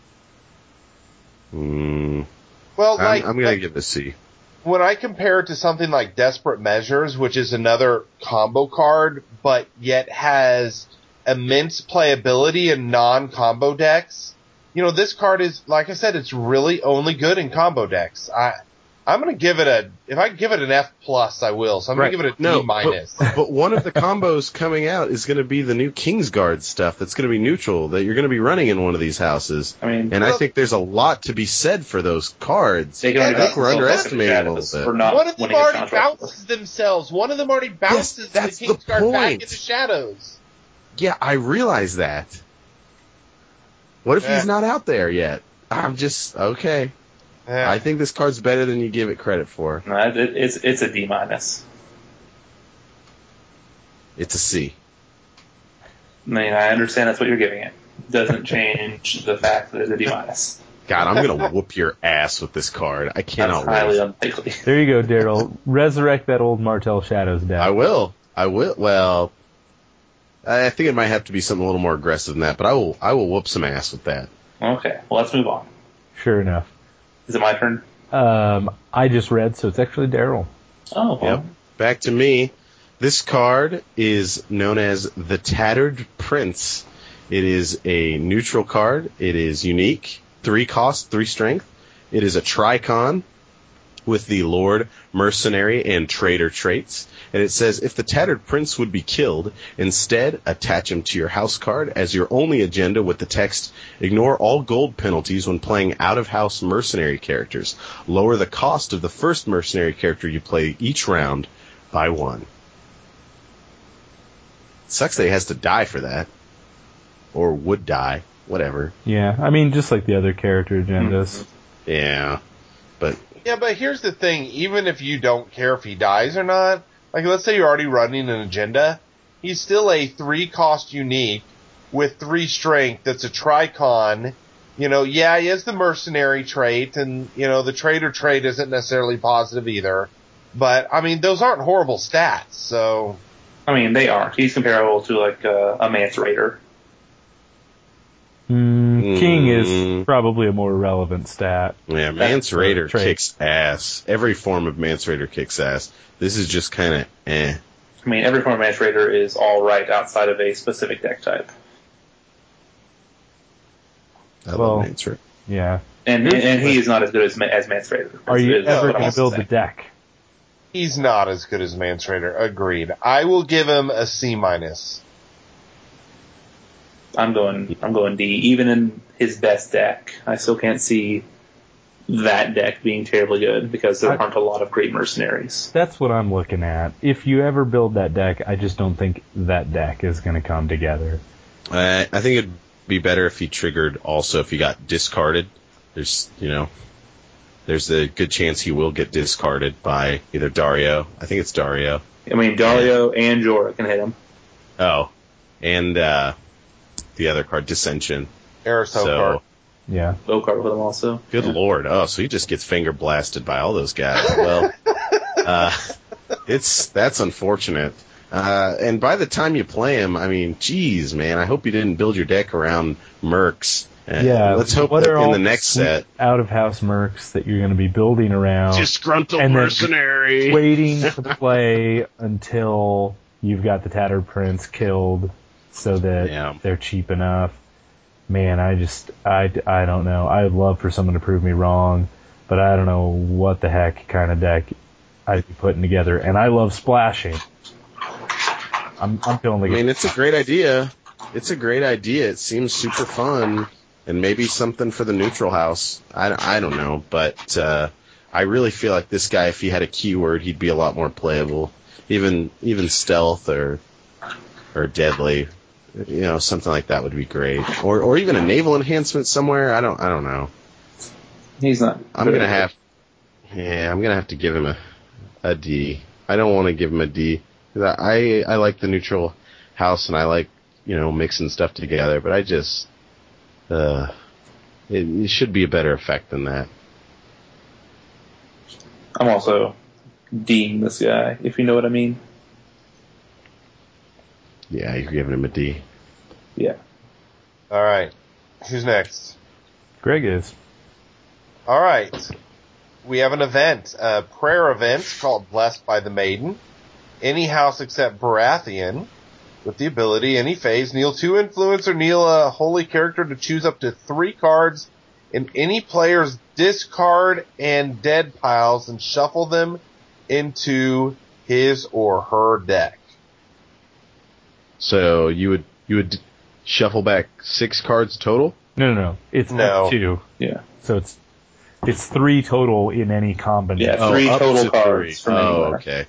Mm, well, like, I'm, I'm going to give it a C. When I compare it to something like Desperate Measures, which is another combo card, but yet has immense playability in non-combo decks, you know, this card is, like I said, it's really only good in combo decks. I, I'm going to give it a, if I give it an F plus, I will. So I'm right. going to give it a no, D minus. But, but one of the combos coming out is going to be the new Kingsguard stuff that's going to be neutral, that you're going to be running in one of these houses. I mean, and well, I think there's a lot to be said for those cards. They can I think we're underestimating a little bit. One of them already bounces themselves. One of them already bounces yes, that's the the Kingsguard point. back into Shadows. Yeah, I realize that. What if yeah. he's not out there yet? I'm just, okay. Yeah. I think this card's better than you give it credit for. No, it, it's it's a D minus. It's a C. I mean, I understand that's what you're giving it. Doesn't change the fact that it's a D minus. God, I'm gonna whoop your ass with this card. I cannot That's highly wait. unlikely. There you go, Daryl. Resurrect that old Martel Shadows deck. I will. I will. Well, I think it might have to be something a little more aggressive than that, but I will. I will whoop some ass with that. Okay, well, let's move on. Sure enough. Is it my turn? Um, I just read, so it's actually Daryl. Oh, well. Yep. Back to me. This card is known as the Tattered Prince. It is a neutral card. It is unique. Three cost, three strength. It is a Tricon with the Lord, Mercenary, and Trader traits. And it says, if the Tattered Prince would be killed, instead attach him to your house card as your only agenda with the text, ignore all gold penalties when playing out-of-house mercenary characters. Lower the cost of the first mercenary character you play each round by one. Sucks that he has to die for that. Or would die. Whatever. Yeah, I mean, just like the other character agendas. Mm-hmm. Yeah. But Yeah, but here's the thing. Even if you don't care if he dies or not, like let's say you're already running an agenda, he's still a three-cost unique with three strength that's a Tricon. You know, yeah, he has the mercenary trait, and, you know, the trader trait isn't necessarily positive either. But, I mean, those aren't horrible stats, so... I mean, they are. He's comparable to, like, uh, a Mance Raider. Mm, King is probably a more relevant stat. Yeah, Mance Raider trait. kicks ass. Every form of Mance Raider kicks ass. This is just kind of eh. I mean, every form of Mance Raider is all right outside of a specific deck type. I Well, love Mance Raider. Yeah. And and, and he is not as good as, as Mance Raider. Are you is ever what I'm going to build saying. the deck? He's not as good as Mance Raider. Agreed. I will give him a C minus. I'm going. I'm going D. Even in his best deck, I still can't see that deck being terribly good because there I, aren't a lot of great mercenaries. That's what I'm looking at. If you ever build that deck, I just don't think that deck is going to come together. Uh, I think it'd be better if he triggered also if he got discarded. There's, you know, there's a good chance he will get discarded by either Dario. I think it's Dario. I mean, Dario yeah. and Jorah can hit him. Oh, and uh, the other card, Dissension. Eris so, Okar. Yeah. Okar with him also. Good yeah. lord. Oh, so he just gets finger blasted by all those guys. Well, uh, it's that's unfortunate. Uh, and by the time you play him, I mean, geez, man, I hope you didn't build your deck around Mercs. Uh, yeah. Let's hope what that are in all the next set. Out-of-house Mercs that you're going to be building around. Disgruntled and mercenary. Waiting to play until you've got the Tattered Prince killed so that Yeah. they're cheap enough. Man, I just, I, I don't know. I'd love for someone to prove me wrong, but I don't know what the heck kind of deck I'd be putting together. And I love splashing. I'm, I'm feeling like I mean, it's a great idea. It's a great idea. It seems super fun, and maybe something for the neutral house. I, I don't know, but uh, I really feel like this guy, if he had a keyword, he'd be a lot more playable. Even even stealth or or deadly, you know, something like that would be great. Or or even a naval enhancement somewhere. I don't I don't know. He's not. I'm gonna have, yeah, I'm gonna have to give him a a D. I don't want to give him a D. I I like the neutral house and I like, you know, mixing stuff together, but I just uh it, it should be a better effect than that. I'm also D'ing this guy, if you know what I mean. Yeah, you're giving him a D. Yeah. All right. Who's next? Greg is. All right. We have an event, a prayer event called Blessed by the Maiden. Any house except Baratheon, with the ability, any phase, kneel two influence or kneel a holy character to choose up to three cards in any player's discard and dead piles and shuffle them into his or her deck. So you would you would shuffle back six cards total? No, no, no. It's No. up two. Yeah. So it's it's three total in any combination. Yeah, three up total to cards three. from Oh, anywhere. okay.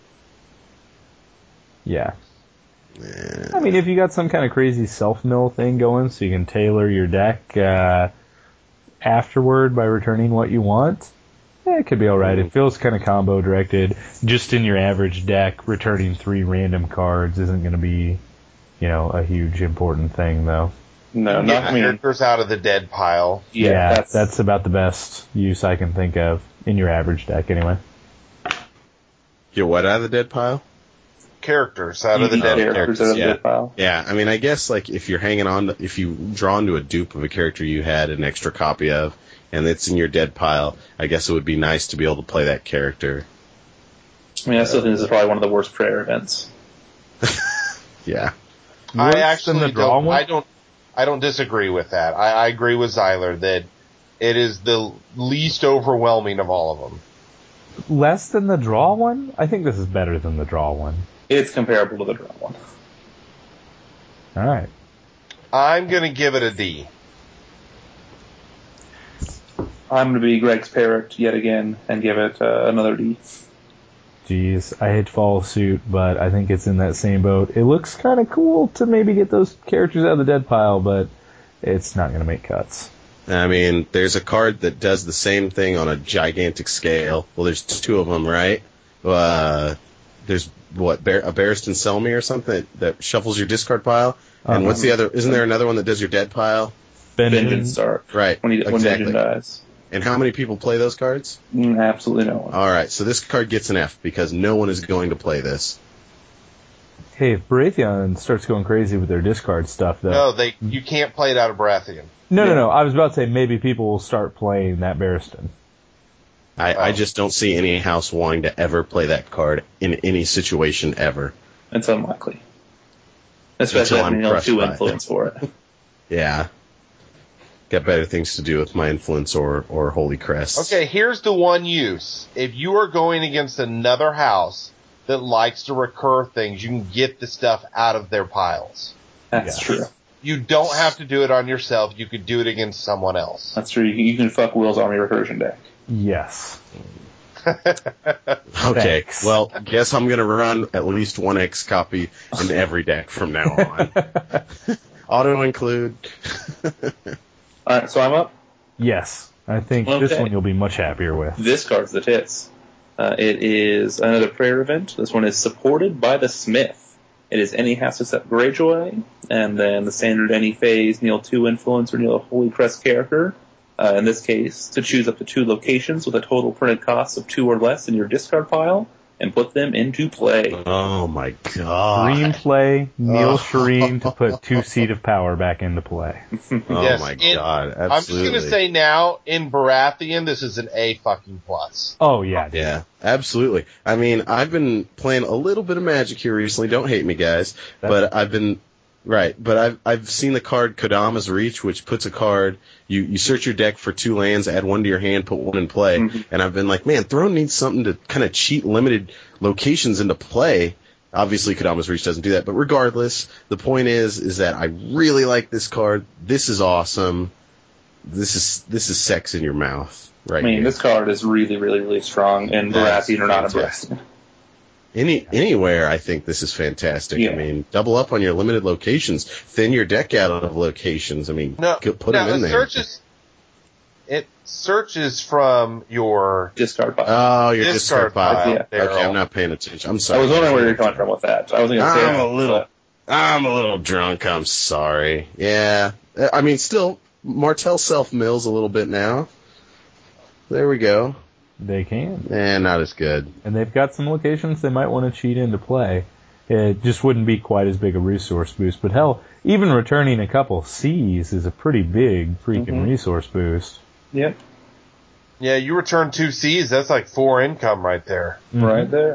Yeah. Yeah. I mean, if you got some kind of crazy self-mill thing going, so you can tailor your deck uh, afterward by returning what you want, yeah, it could be alright. It feels kind of combo directed. Just in your average deck, returning three random cards isn't going to be, you know, a huge important thing, though. No, You not, get I mean, characters out of the dead pile. yeah, that's, that's, about the best use I can think of in your average deck, anyway. Get what out of the dead pile? Characters out of the easy dead characters pile. out of the yeah. dead pile. Yeah, I mean, I guess, like, if you're hanging on, to, if you draw into a dupe of a character you had an extra copy of, and it's in your dead pile, I guess it would be nice to be able to play that character. I mean, I still think this is probably one of the worst prayer events. Yeah. I Worse actually than the draw don't, one? I don't, I don't disagree with that. I, I agree with Zyler that it is the least overwhelming of all of them. Less than the draw one? I think this is better than the draw one. It's comparable to the draw one. Alright. I'm gonna give it a D. I'm going to be Greg's parrot yet again and give it uh, another D. Jeez, I hate to follow suit, but I think it's in that same boat. It looks kind of cool to maybe get those characters out of the dead pile, but it's not going to make cuts. I mean, there's a card that does the same thing on a gigantic scale. Well, there's two of them, right? Uh, there's, what, Bar- a Barristan Selmy or something that, that shuffles your discard pile? And Uh-huh. what's the other? Isn't there another one that does your dead pile? Vengeance Stark. Right, When, he, when exactly. Vengeance dies. And how many people play those cards? Mm, absolutely no one. All right, so this card gets an F because no one is going to play this. Hey, if Baratheon starts going crazy with their discard stuff, though. No, they you can't play it out of Baratheon. No, no, Yeah. no. I was about to say maybe people will start playing that Barristan. I, Oh. I just don't see any house wanting to ever play that card in any situation ever. It's unlikely. Especially Until I'm having crushed two by it. influence for it. Yeah. Got better things to do with my influence or, or holy crests. Okay, here's the one use. If you are going against another house that likes to recur things, you can get the stuff out of their piles. That's Yeah. true. You don't have to do it on yourself. You could do it against someone else. That's true. You, you can fuck Will's Army Recursion deck. Yes. Okay, Thanks. well, guess I'm going to run at least one X copy in every deck from now on. Auto include. Alright, so I'm up. Yes. I think this Okay. one you'll be much happier with. This card's the tits. Uh, it is another prayer event. This one is supported by the Smith. It is any house except Greyjoy, and then the standard any phase, kneel two influence or kneel a Holy Crest character. Uh, in this case, to choose up to two locations with a total printed cost of two or less in your discard pile, and put them into play. Oh my god. Green play, Neil Oh. Shireen to put two Seat of Power back into play. Oh Yes, my in- god, I'm just absolutely. gonna say now, in Baratheon, this is an A fucking plus. Oh, yeah. dude. Yeah, absolutely. I mean, I've been playing a little bit of Magic here recently. Don't hate me, guys. That's- But I've been Right, but I've I've seen the card Kodama's Reach, which puts a card, you, you search your deck for two lands, add one to your hand, put one in play, mm-hmm. and I've been like, man, Throne needs something to kind of cheat limited locations into play. Obviously, Kodama's Reach doesn't do that, but regardless, the point is, is that I really like this card. This is awesome. This is this is sex in your mouth, right? I mean, here. This card is really, really, really strong, and Baratheon or not Baratheon. Any anywhere, I think this is fantastic. Yeah. I mean, double up on your limited locations, thin your deck out of locations. I mean, no, put now them in the there. Searches, it searches from your discard pile. Oh, your discard, discard pile. pile. Yeah. Okay, I'm not paying attention. I'm sorry. I was wondering where you're coming from with that. I was going to say I'm that, a little, but. I'm a little drunk. I'm sorry. Yeah, I mean, still, Martell self mills a little bit now. There we go. They can. Eh, not as good. And they've got some locations they might want to cheat into play. It just wouldn't be quite as big a resource boost. But hell, even returning a couple C's is a pretty big freaking mm-hmm. resource boost. Yep. Yeah, you return two C's, that's like four income right there. Mm-hmm. Right there.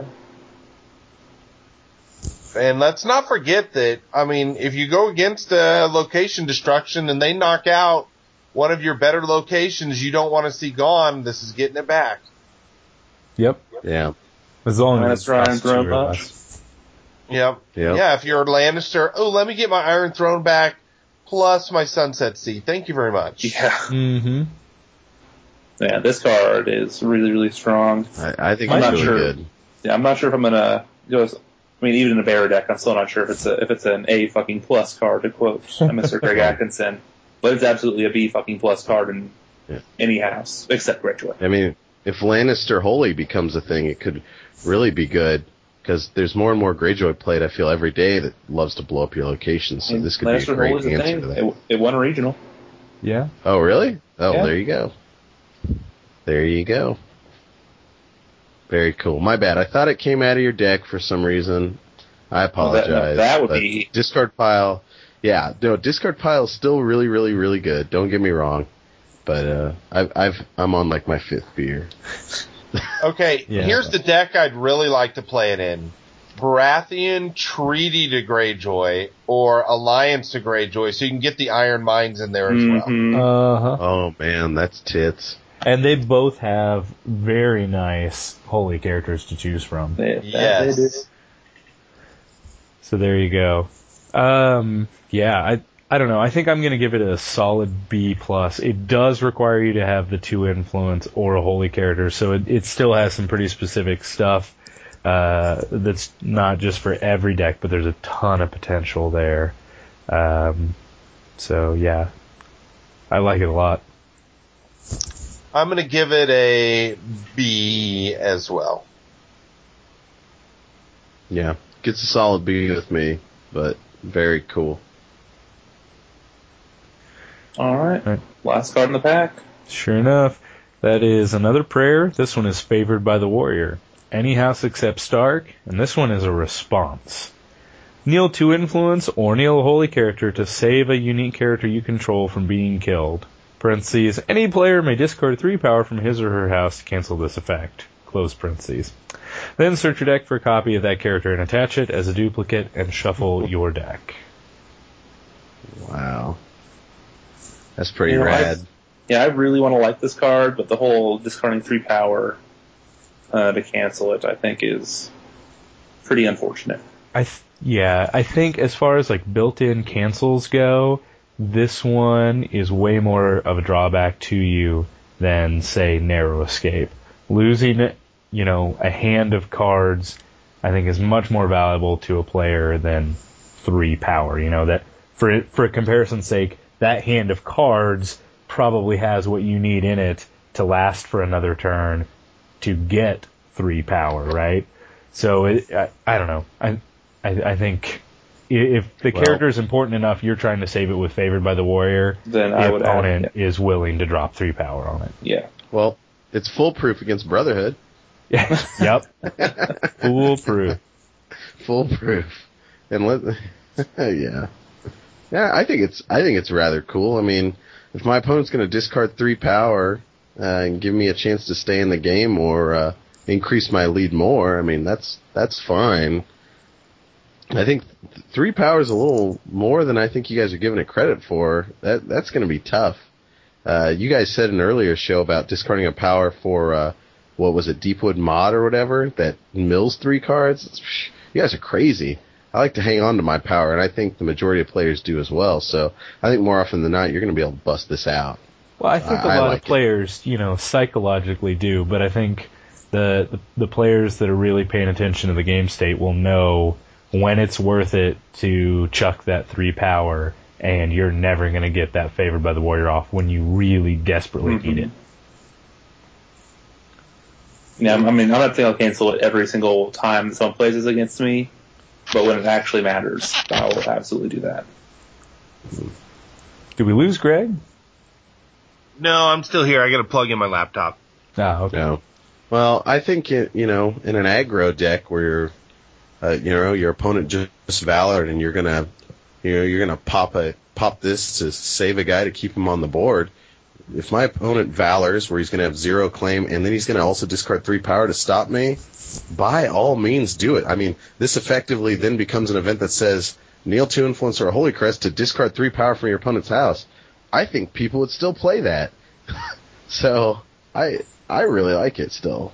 And let's not forget that, I mean, if you go against a location destruction and they knock out one of your better locations you don't want to see gone, this is getting it back. Yep. Yeah. As long as it's Iron Throne much. Yep. yep. Yeah, if you're a Lannister, oh, let me get my Iron Throne back, plus my Sunset Sea. Thank you very much. Yeah. Mm-hmm. Yeah, this card is really, really strong. I, I think I'm it's not really sure. good. Yeah, I'm not sure if I'm gonna go. I mean, even in a bear deck, I'm still not sure if it's a if it's an A fucking plus card to quote Mister Greg Atkinson, but it's absolutely a B fucking plus card in yeah. any house except Greyjoy. I mean, if Lannister Holy becomes a thing, it could really be good because there's more and more Greyjoy played. I feel every day that loves to blow up your locations. So this could Lannister be a great Holy's answer to that. It, it won a regional. Yeah. Oh really? Oh, yeah. there you go. There you go. Very cool. My bad. I thought it came out of your deck for some reason. I apologize. Well, that, no, that would be discard pile. Yeah, no, discard pile is still really, really, really good. Don't get me wrong, but uh, I've, I've, I'm on like my fifth beer. Okay, yeah. Here's the deck I'd really like to play it in: Baratheon, Treaty to Greyjoy, or Alliance to Greyjoy, so you can get the Iron Mines in there as mm-hmm. well. Uh-huh. Oh man, that's tits. And they both have very nice holy characters to choose from. They, yes. They do. So there you go. Um, yeah, I I don't know. I think I'm going to give it a solid B plus. It does require you to have the two influence or a holy character, so it, it still has some pretty specific stuff uh, that's not just for every deck, but there's a ton of potential there. Um, so yeah, I like it a lot. I'm going to give it a B as well. Yeah, gets a solid B with me, but very cool. All right. All right. Last card in the pack. Sure enough. That is another prayer. This one is favored by the warrior. Any house except Stark, and this one is a response. Kneel two influence or kneel a holy character to save a unique character you control from being killed. Parentheses, any player may discard three power from his or her house to cancel this effect. Close parentheses. Then search your deck for a copy of that character and attach it as a duplicate and shuffle your deck. Wow. That's pretty you know, rad. I, yeah, I really want to like this card, but the whole discarding three power uh, to cancel it, I think, is pretty unfortunate. I th- yeah, I think as far as like built-in cancels go, this one is way more of a drawback to you than, say, Narrow Escape. Losing, you know, a hand of cards, I think, is much more valuable to a player than three power. You know, that for for a comparison's sake, that hand of cards probably has what you need in it to last for another turn to get three power, right? So it, I, I don't know. I, I I think if the well, character is important enough, you're trying to save it with Favored by the Warrior, then the I would opponent add, yeah. is willing to drop three power on it. Yeah. Well, it's foolproof against Brotherhood. Yeah. Yep. Foolproof. Foolproof. And let yeah. Yeah, I think it's I think it's rather cool. I mean, if my opponent's going to discard three power uh, and give me a chance to stay in the game or uh, increase my lead more, I mean that's that's fine. I think th- three power is a little more than I think you guys are giving it credit for. That That's going to be tough. Uh, you guys said in an earlier show about discarding a power for, uh, what was it, Deepwood Mod or whatever, that mills three cards. You guys are crazy. I like to hang on to my power, and I think the majority of players do as well. So I think more often than not, you're going to be able to bust this out. Well, I think a I lot like of players, you know, psychologically do, but I think the, the the players that are really paying attention to the game state will know when it's worth it to chuck that three power, and you're never going to get that favored by the warrior off when you really desperately Mm-hmm. need it. Yeah, I mean, I'm not saying I'll cancel it every single time someone plays this against me, but when it actually matters, I will absolutely do that. Did we lose Greg? No, I'm still here. I got to plug in my laptop. Ah, okay. No. Well, I think, it, you know, in an aggro deck where you're, uh, you know, your opponent just Valored and you're going to, you know, you're going to pop a pop this to save a guy to keep him on the board. If my opponent Valors, where he's going to have zero claim, and then he's going to also discard three power to stop me, by all means do it. I mean, this effectively then becomes an event that says, kneel to Influence or a Holy Crest to discard three power from your opponent's house. I think people would still play that. So, I I really like it still.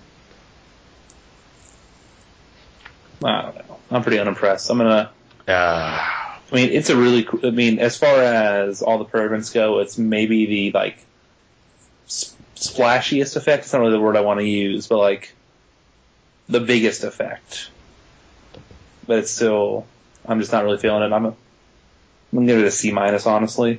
I don't know. I'm pretty unimpressed. I'm gonna. Uh, I mean, it's a really. I mean, as far as all the programs go, it's maybe the like s- splashiest effect. It's not really the word I want to use, but like the biggest effect. But it's still. I'm just not really feeling it. I'm. A, I'm gonna give it a C minus, honestly.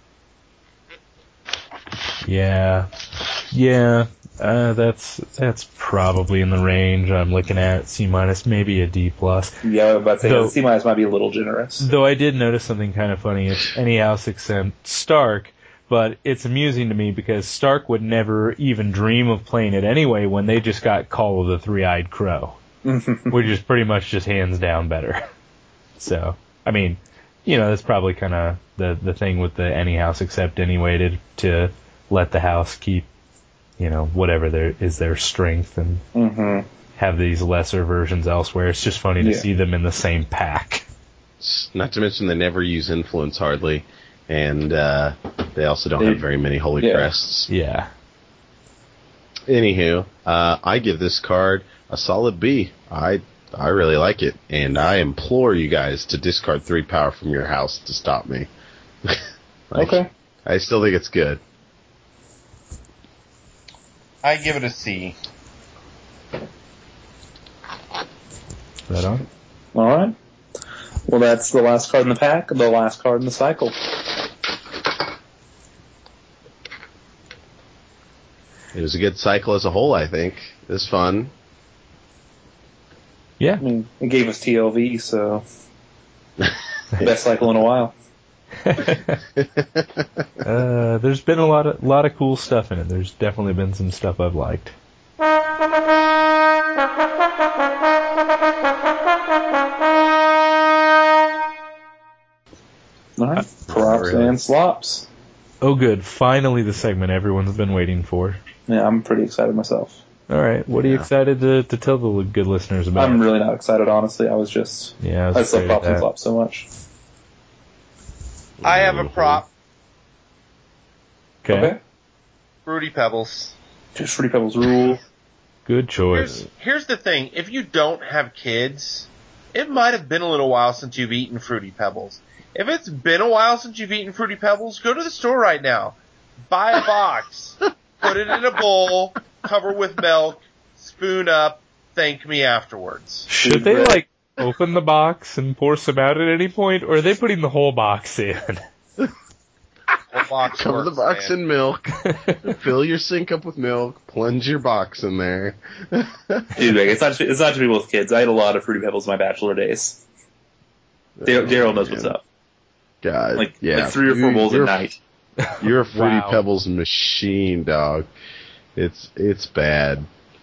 Yeah. Yeah. Uh, that's that's probably in the range I'm looking at. C minus, maybe a D plus. Yeah, I was about to say Though- C minus might be a little generous. Though I did notice something kind of funny. It's any house except Stark, but it's amusing to me because Stark would never even dream of playing it anyway when they just got Call of the Three-Eyed Crow, which is pretty much just hands down better. So, I mean, you know, that's probably kind of the the thing with the any house except anyway to to let the house keep, you know, whatever there is their strength and Mm-hmm. have these lesser versions elsewhere. It's just funny to Yeah. see them in the same pack. not to mention they never use Influence hardly, and uh, they also don't They- have very many Holy yeah. Crests. Yeah. Anywho, uh, I give this card a solid B. I I really like it, and I implore you guys to discard three power from your house to stop me. Like, Okay. I still think it's good. I give it a C. Right on. All right. Well, that's the last card in the pack, the last card in the cycle. It was a good cycle as a whole, I think. It was fun. Yeah. I mean, it gave us T L V, so best cycle in a while. Uh, there's been a lot of lot of cool stuff in it. There's definitely been some stuff I've liked. All right. Props really. and slops. Oh, good! Finally, the segment everyone's been waiting for. Yeah, I'm pretty excited myself. All right, what are you Yeah. excited to, to tell the good listeners about? I'm really not excited, honestly. I was just, yeah, I was I just love afraid of props and that. slops so much. I have a prop. Okay. Fruity Pebbles. Just Fruity Pebbles rule. Good choice. Here's, here's the thing. If you don't have kids, it might have been a little while since you've eaten Fruity Pebbles. If it's been a while since you've eaten Fruity Pebbles, go to the store right now. Buy a box. Put it in a bowl. Cover with milk. Spoon up. Thank me afterwards. Should they like open the box and pour some out at any point, or are they putting the whole box in? What box Cover the works, box man? in milk. Fill your sink up with milk. Plunge your box in there. Dude, like, it's not just, it's not just people with kids. I ate a lot of Fruity Pebbles in my bachelor days. Dar- Daryl knows what's man. up. God, Like, yeah. like three or four You- bowls at you're- night. You're a Fruity Wow. Pebbles machine, dog. It's it's bad.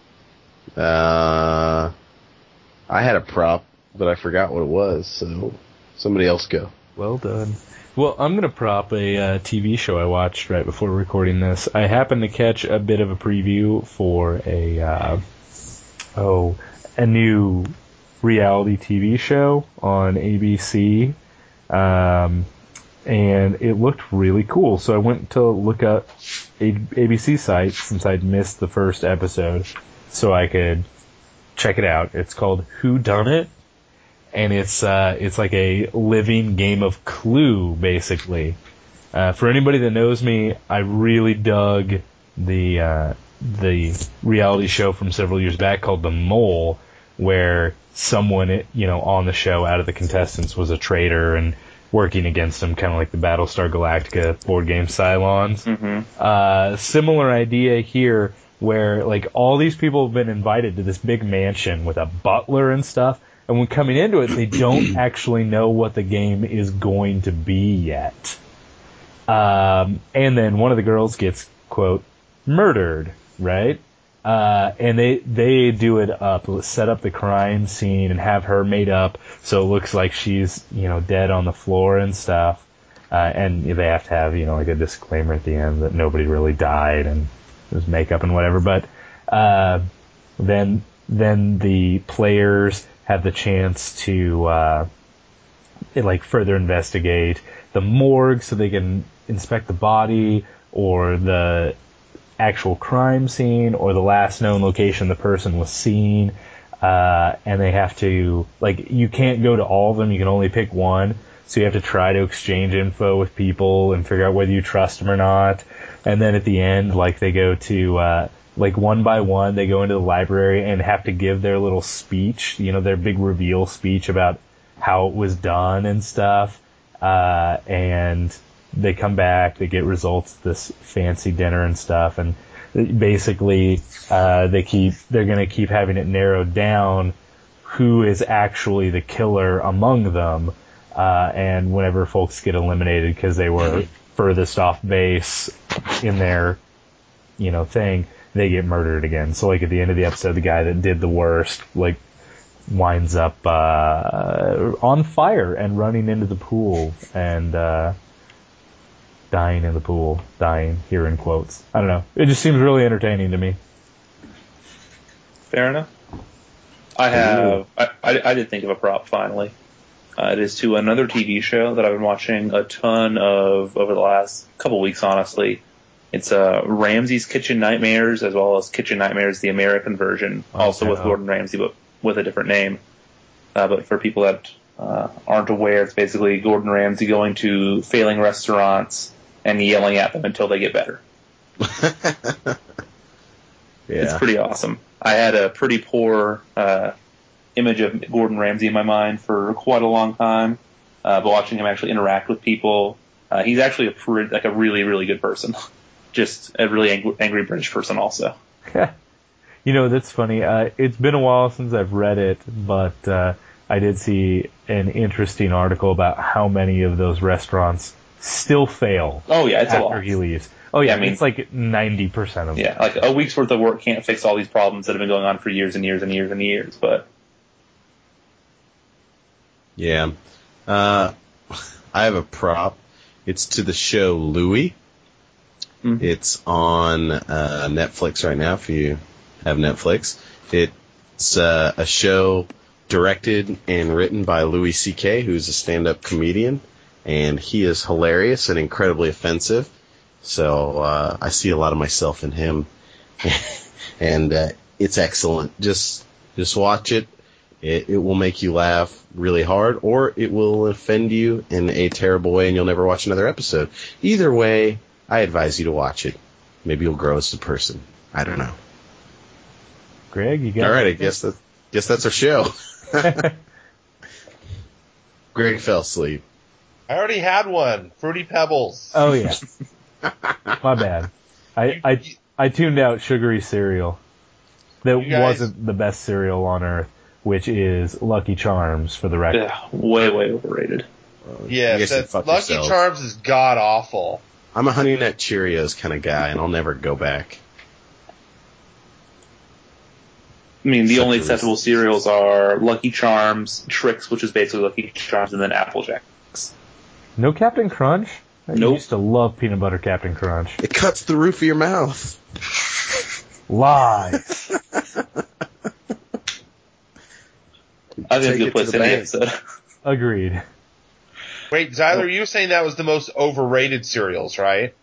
Uh, I had a prop, but I forgot what it was. So somebody else go. Well done. Well, I'm going to prop a uh, T V show I watched right before recording this. I happened to catch a bit of a preview for a, uh, oh, a new reality T V show on A B C, um, and it looked really cool. So I went to look up a ABC site since I'd missed the first episode, so I could check it out. It's called Who Done It, and it's uh, it's like a living game of Clue, basically. Uh, for anybody that knows me, I really dug the uh, the reality show from several years back called The Mole, where someone, you know, on the show out of the contestants was a traitor and working against them, kind of like the Battlestar Galactica board game Cylons. Mm-hmm. Uh, similar idea here, where like all these people have been invited to this big mansion with a butler and stuff, and when coming into it, they don't actually know what the game is going to be yet. Um, and then one of the girls gets, quote, murdered, right? Uh, and they, they do it up, set up the crime scene and have her made up so it looks like she's, you know, dead on the floor and stuff. Uh, and they have to have, you know, like a disclaimer at the end that nobody really died and it was makeup and whatever. But, uh, then, then the players have the chance to, uh, like further investigate the morgue so they can inspect the body or the actual crime scene or the last known location the person was seen. Uh, and they have to, like, you can't go to all of them, you can only pick one. So you have to try to exchange info with people and figure out whether you trust them or not. And then at the end, like, they go to, uh, like, one by one, they go into the library and have to give their little speech, you know, their big reveal speech about how it was done and stuff. Uh, and they come back, they get results, this fancy dinner and stuff, and basically, uh, they keep, they're gonna keep having it narrowed down who is actually the killer among them, uh, and whenever folks get eliminated because they were furthest off base in their, you know, thing, they get murdered again. So like at the end of the episode, the guy that did the worst, like, winds up, uh, on fire and running into the pool and, uh, dying in the pool, dying here in quotes. I don't know. It just seems really entertaining to me. Fair enough. I have, I, I, I did think of a prop finally. Uh, it is to another T V show that I've been watching a ton of over the last couple weeks, honestly. It's uh, Ramsay's Kitchen Nightmares, as well as Kitchen Nightmares, the American version, Oh, also with yeah. Gordon Ramsay, but with a different name. Uh, but for people that uh, aren't aware, it's basically Gordon Ramsay going to failing restaurants and yelling at them until they get better. Yeah. It's pretty awesome. I had a pretty poor uh, image of Gordon Ramsay in my mind for quite a long time, uh, but watching him actually interact with people, uh, he's actually a pretty, like a really, really good person. Just a really angry, angry British person also. You know, that's funny. Uh, it's been a while since I've read it, but uh, I did see an interesting article about how many of those restaurants still fail. Oh yeah, it's a after lot. he leaves. Oh yeah, Yeah, I mean- it's like ninety percent of them. Yeah, like a week's worth of work can't fix all these problems that have been going on for years and years and years and years, but Yeah. Uh, I have a prop. It's to the show Louie. Mhm. It's on uh, Netflix right now if you have Netflix. It's uh, a show directed and written by Louis C K, who's a stand-up comedian, and he is hilarious and incredibly offensive. So uh, I see a lot of myself in him, and uh, it's excellent. Just just watch it. It, it will make you laugh really hard, or it will offend you in a terrible way, and you'll never watch another episode. Either way, I advise you to watch it. Maybe you'll grow as a person. I don't know. Greg, you got All right, I anything? guess that guess that's our show. Greg fell asleep. I already had one. Fruity Pebbles. Oh yeah. My bad. I, I I tuned out sugary cereal. That You guys- wasn't the best cereal on earth, which is Lucky Charms for the record. ugh, way, way overrated. Uh, you Yes, guys can that's, fuck Lucky yourselves. Charms is god awful. I'm a Honey Nut Cheerios kind of guy, and I'll never go back. I mean, the Except only for acceptable Reese's. cereals are Lucky Charms, Trix, which is basically Lucky Charms, and then Apple Jacks. No Captain Crunch? I Nope. used to love peanut butter Captain Crunch. It cuts the roof of your mouth. Lies. I think Take it's a it good place to to the end the bank. episode. Agreed. Wait, Zyler, you were saying that was the most overrated cereals, right?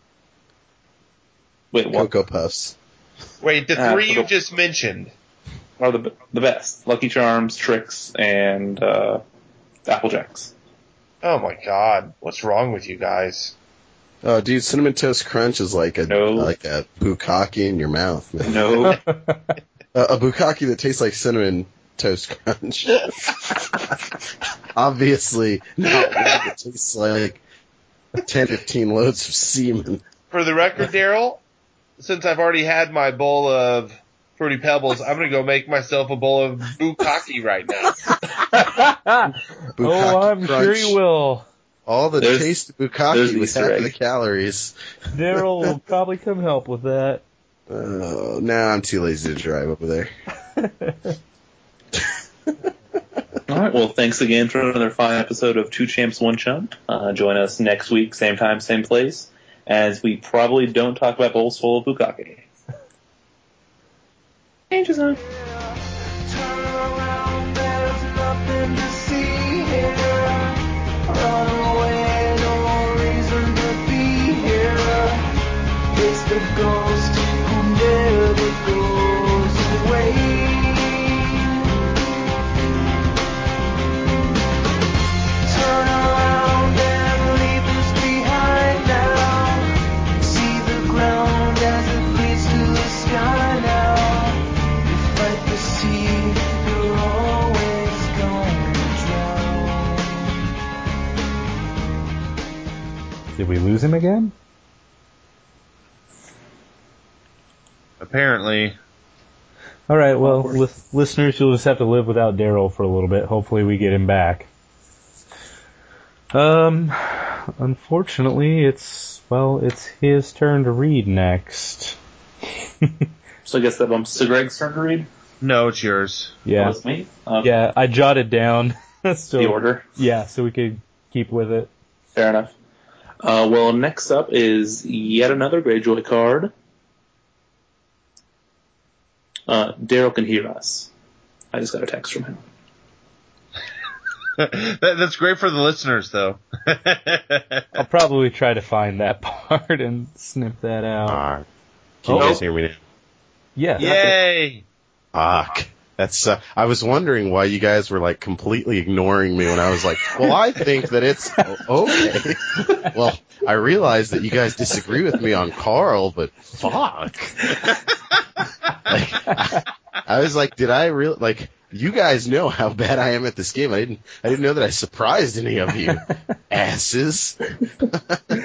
Wait, what Cocoa Puffs. Wait, the Uh, three you Cocoa- just mentioned. are the the best? Lucky Charms, Trix, and uh, Apple Jacks. Oh my god, what's wrong with you guys? Oh, dude, Cinnamon Toast Crunch is like a No. like a bukkake in your mouth, man. No, Uh, a bukkake that tastes like Cinnamon Toast Crunch. Obviously, not one that tastes like ten, fifteen loads of semen. For the record, Daryl, since I've already had my bowl of Fruity Pebbles, I'm gonna go make myself a bowl of bukkake right now. Bukkake oh, I'm Crunch. sure you will. All the There's- taste of there's bukkake the with Easter half of egg. the calories. Daryl will probably come help with that. Oh, now I'm too lazy to drive over there. All right. Well, thanks again for another fine episode of Two Champs, One Chump. Uh, join us next week, same time, same place, as we probably don't talk about bowls full of bukkake. Changes on. Turn around, there's nothing to see here. Run away, no reason to be here. It's the ghost who never goes away. Turn around and leave us behind now. See the ground as it bleeds to the sky now. Fight the sea, you're always gonna drown. Did we lose him again? Apparently. All right, well, lis- listeners, you'll just have to live without Daryl for a little bit. Hopefully we get him back. Um, unfortunately, it's, well, it's his turn to read next. So I guess that bumps to Greg's turn to read. No, it's yours. Oh, Yeah. it's me. Um, Yeah, I jotted down. so, The order. Yeah, so we could keep with it. Fair enough. Uh, well, next up is yet another Greyjoy card. Uh, Daryl can hear us. I just got a text from him. that, that's great for the listeners, though. I'll probably try to find that part and snip that out. Ah, can you Oh. guys hear me now? Yeah. Yay! Fuck. That's, uh, I was wondering why you guys were like completely ignoring me when I was like, well, I think that it's o- okay. Well, I realized that you guys disagree with me on Carl, but fuck. Like, I, I was like, did I really, like, you guys know how bad I am at this game. I didn't, I didn't know that I surprised any of you asses.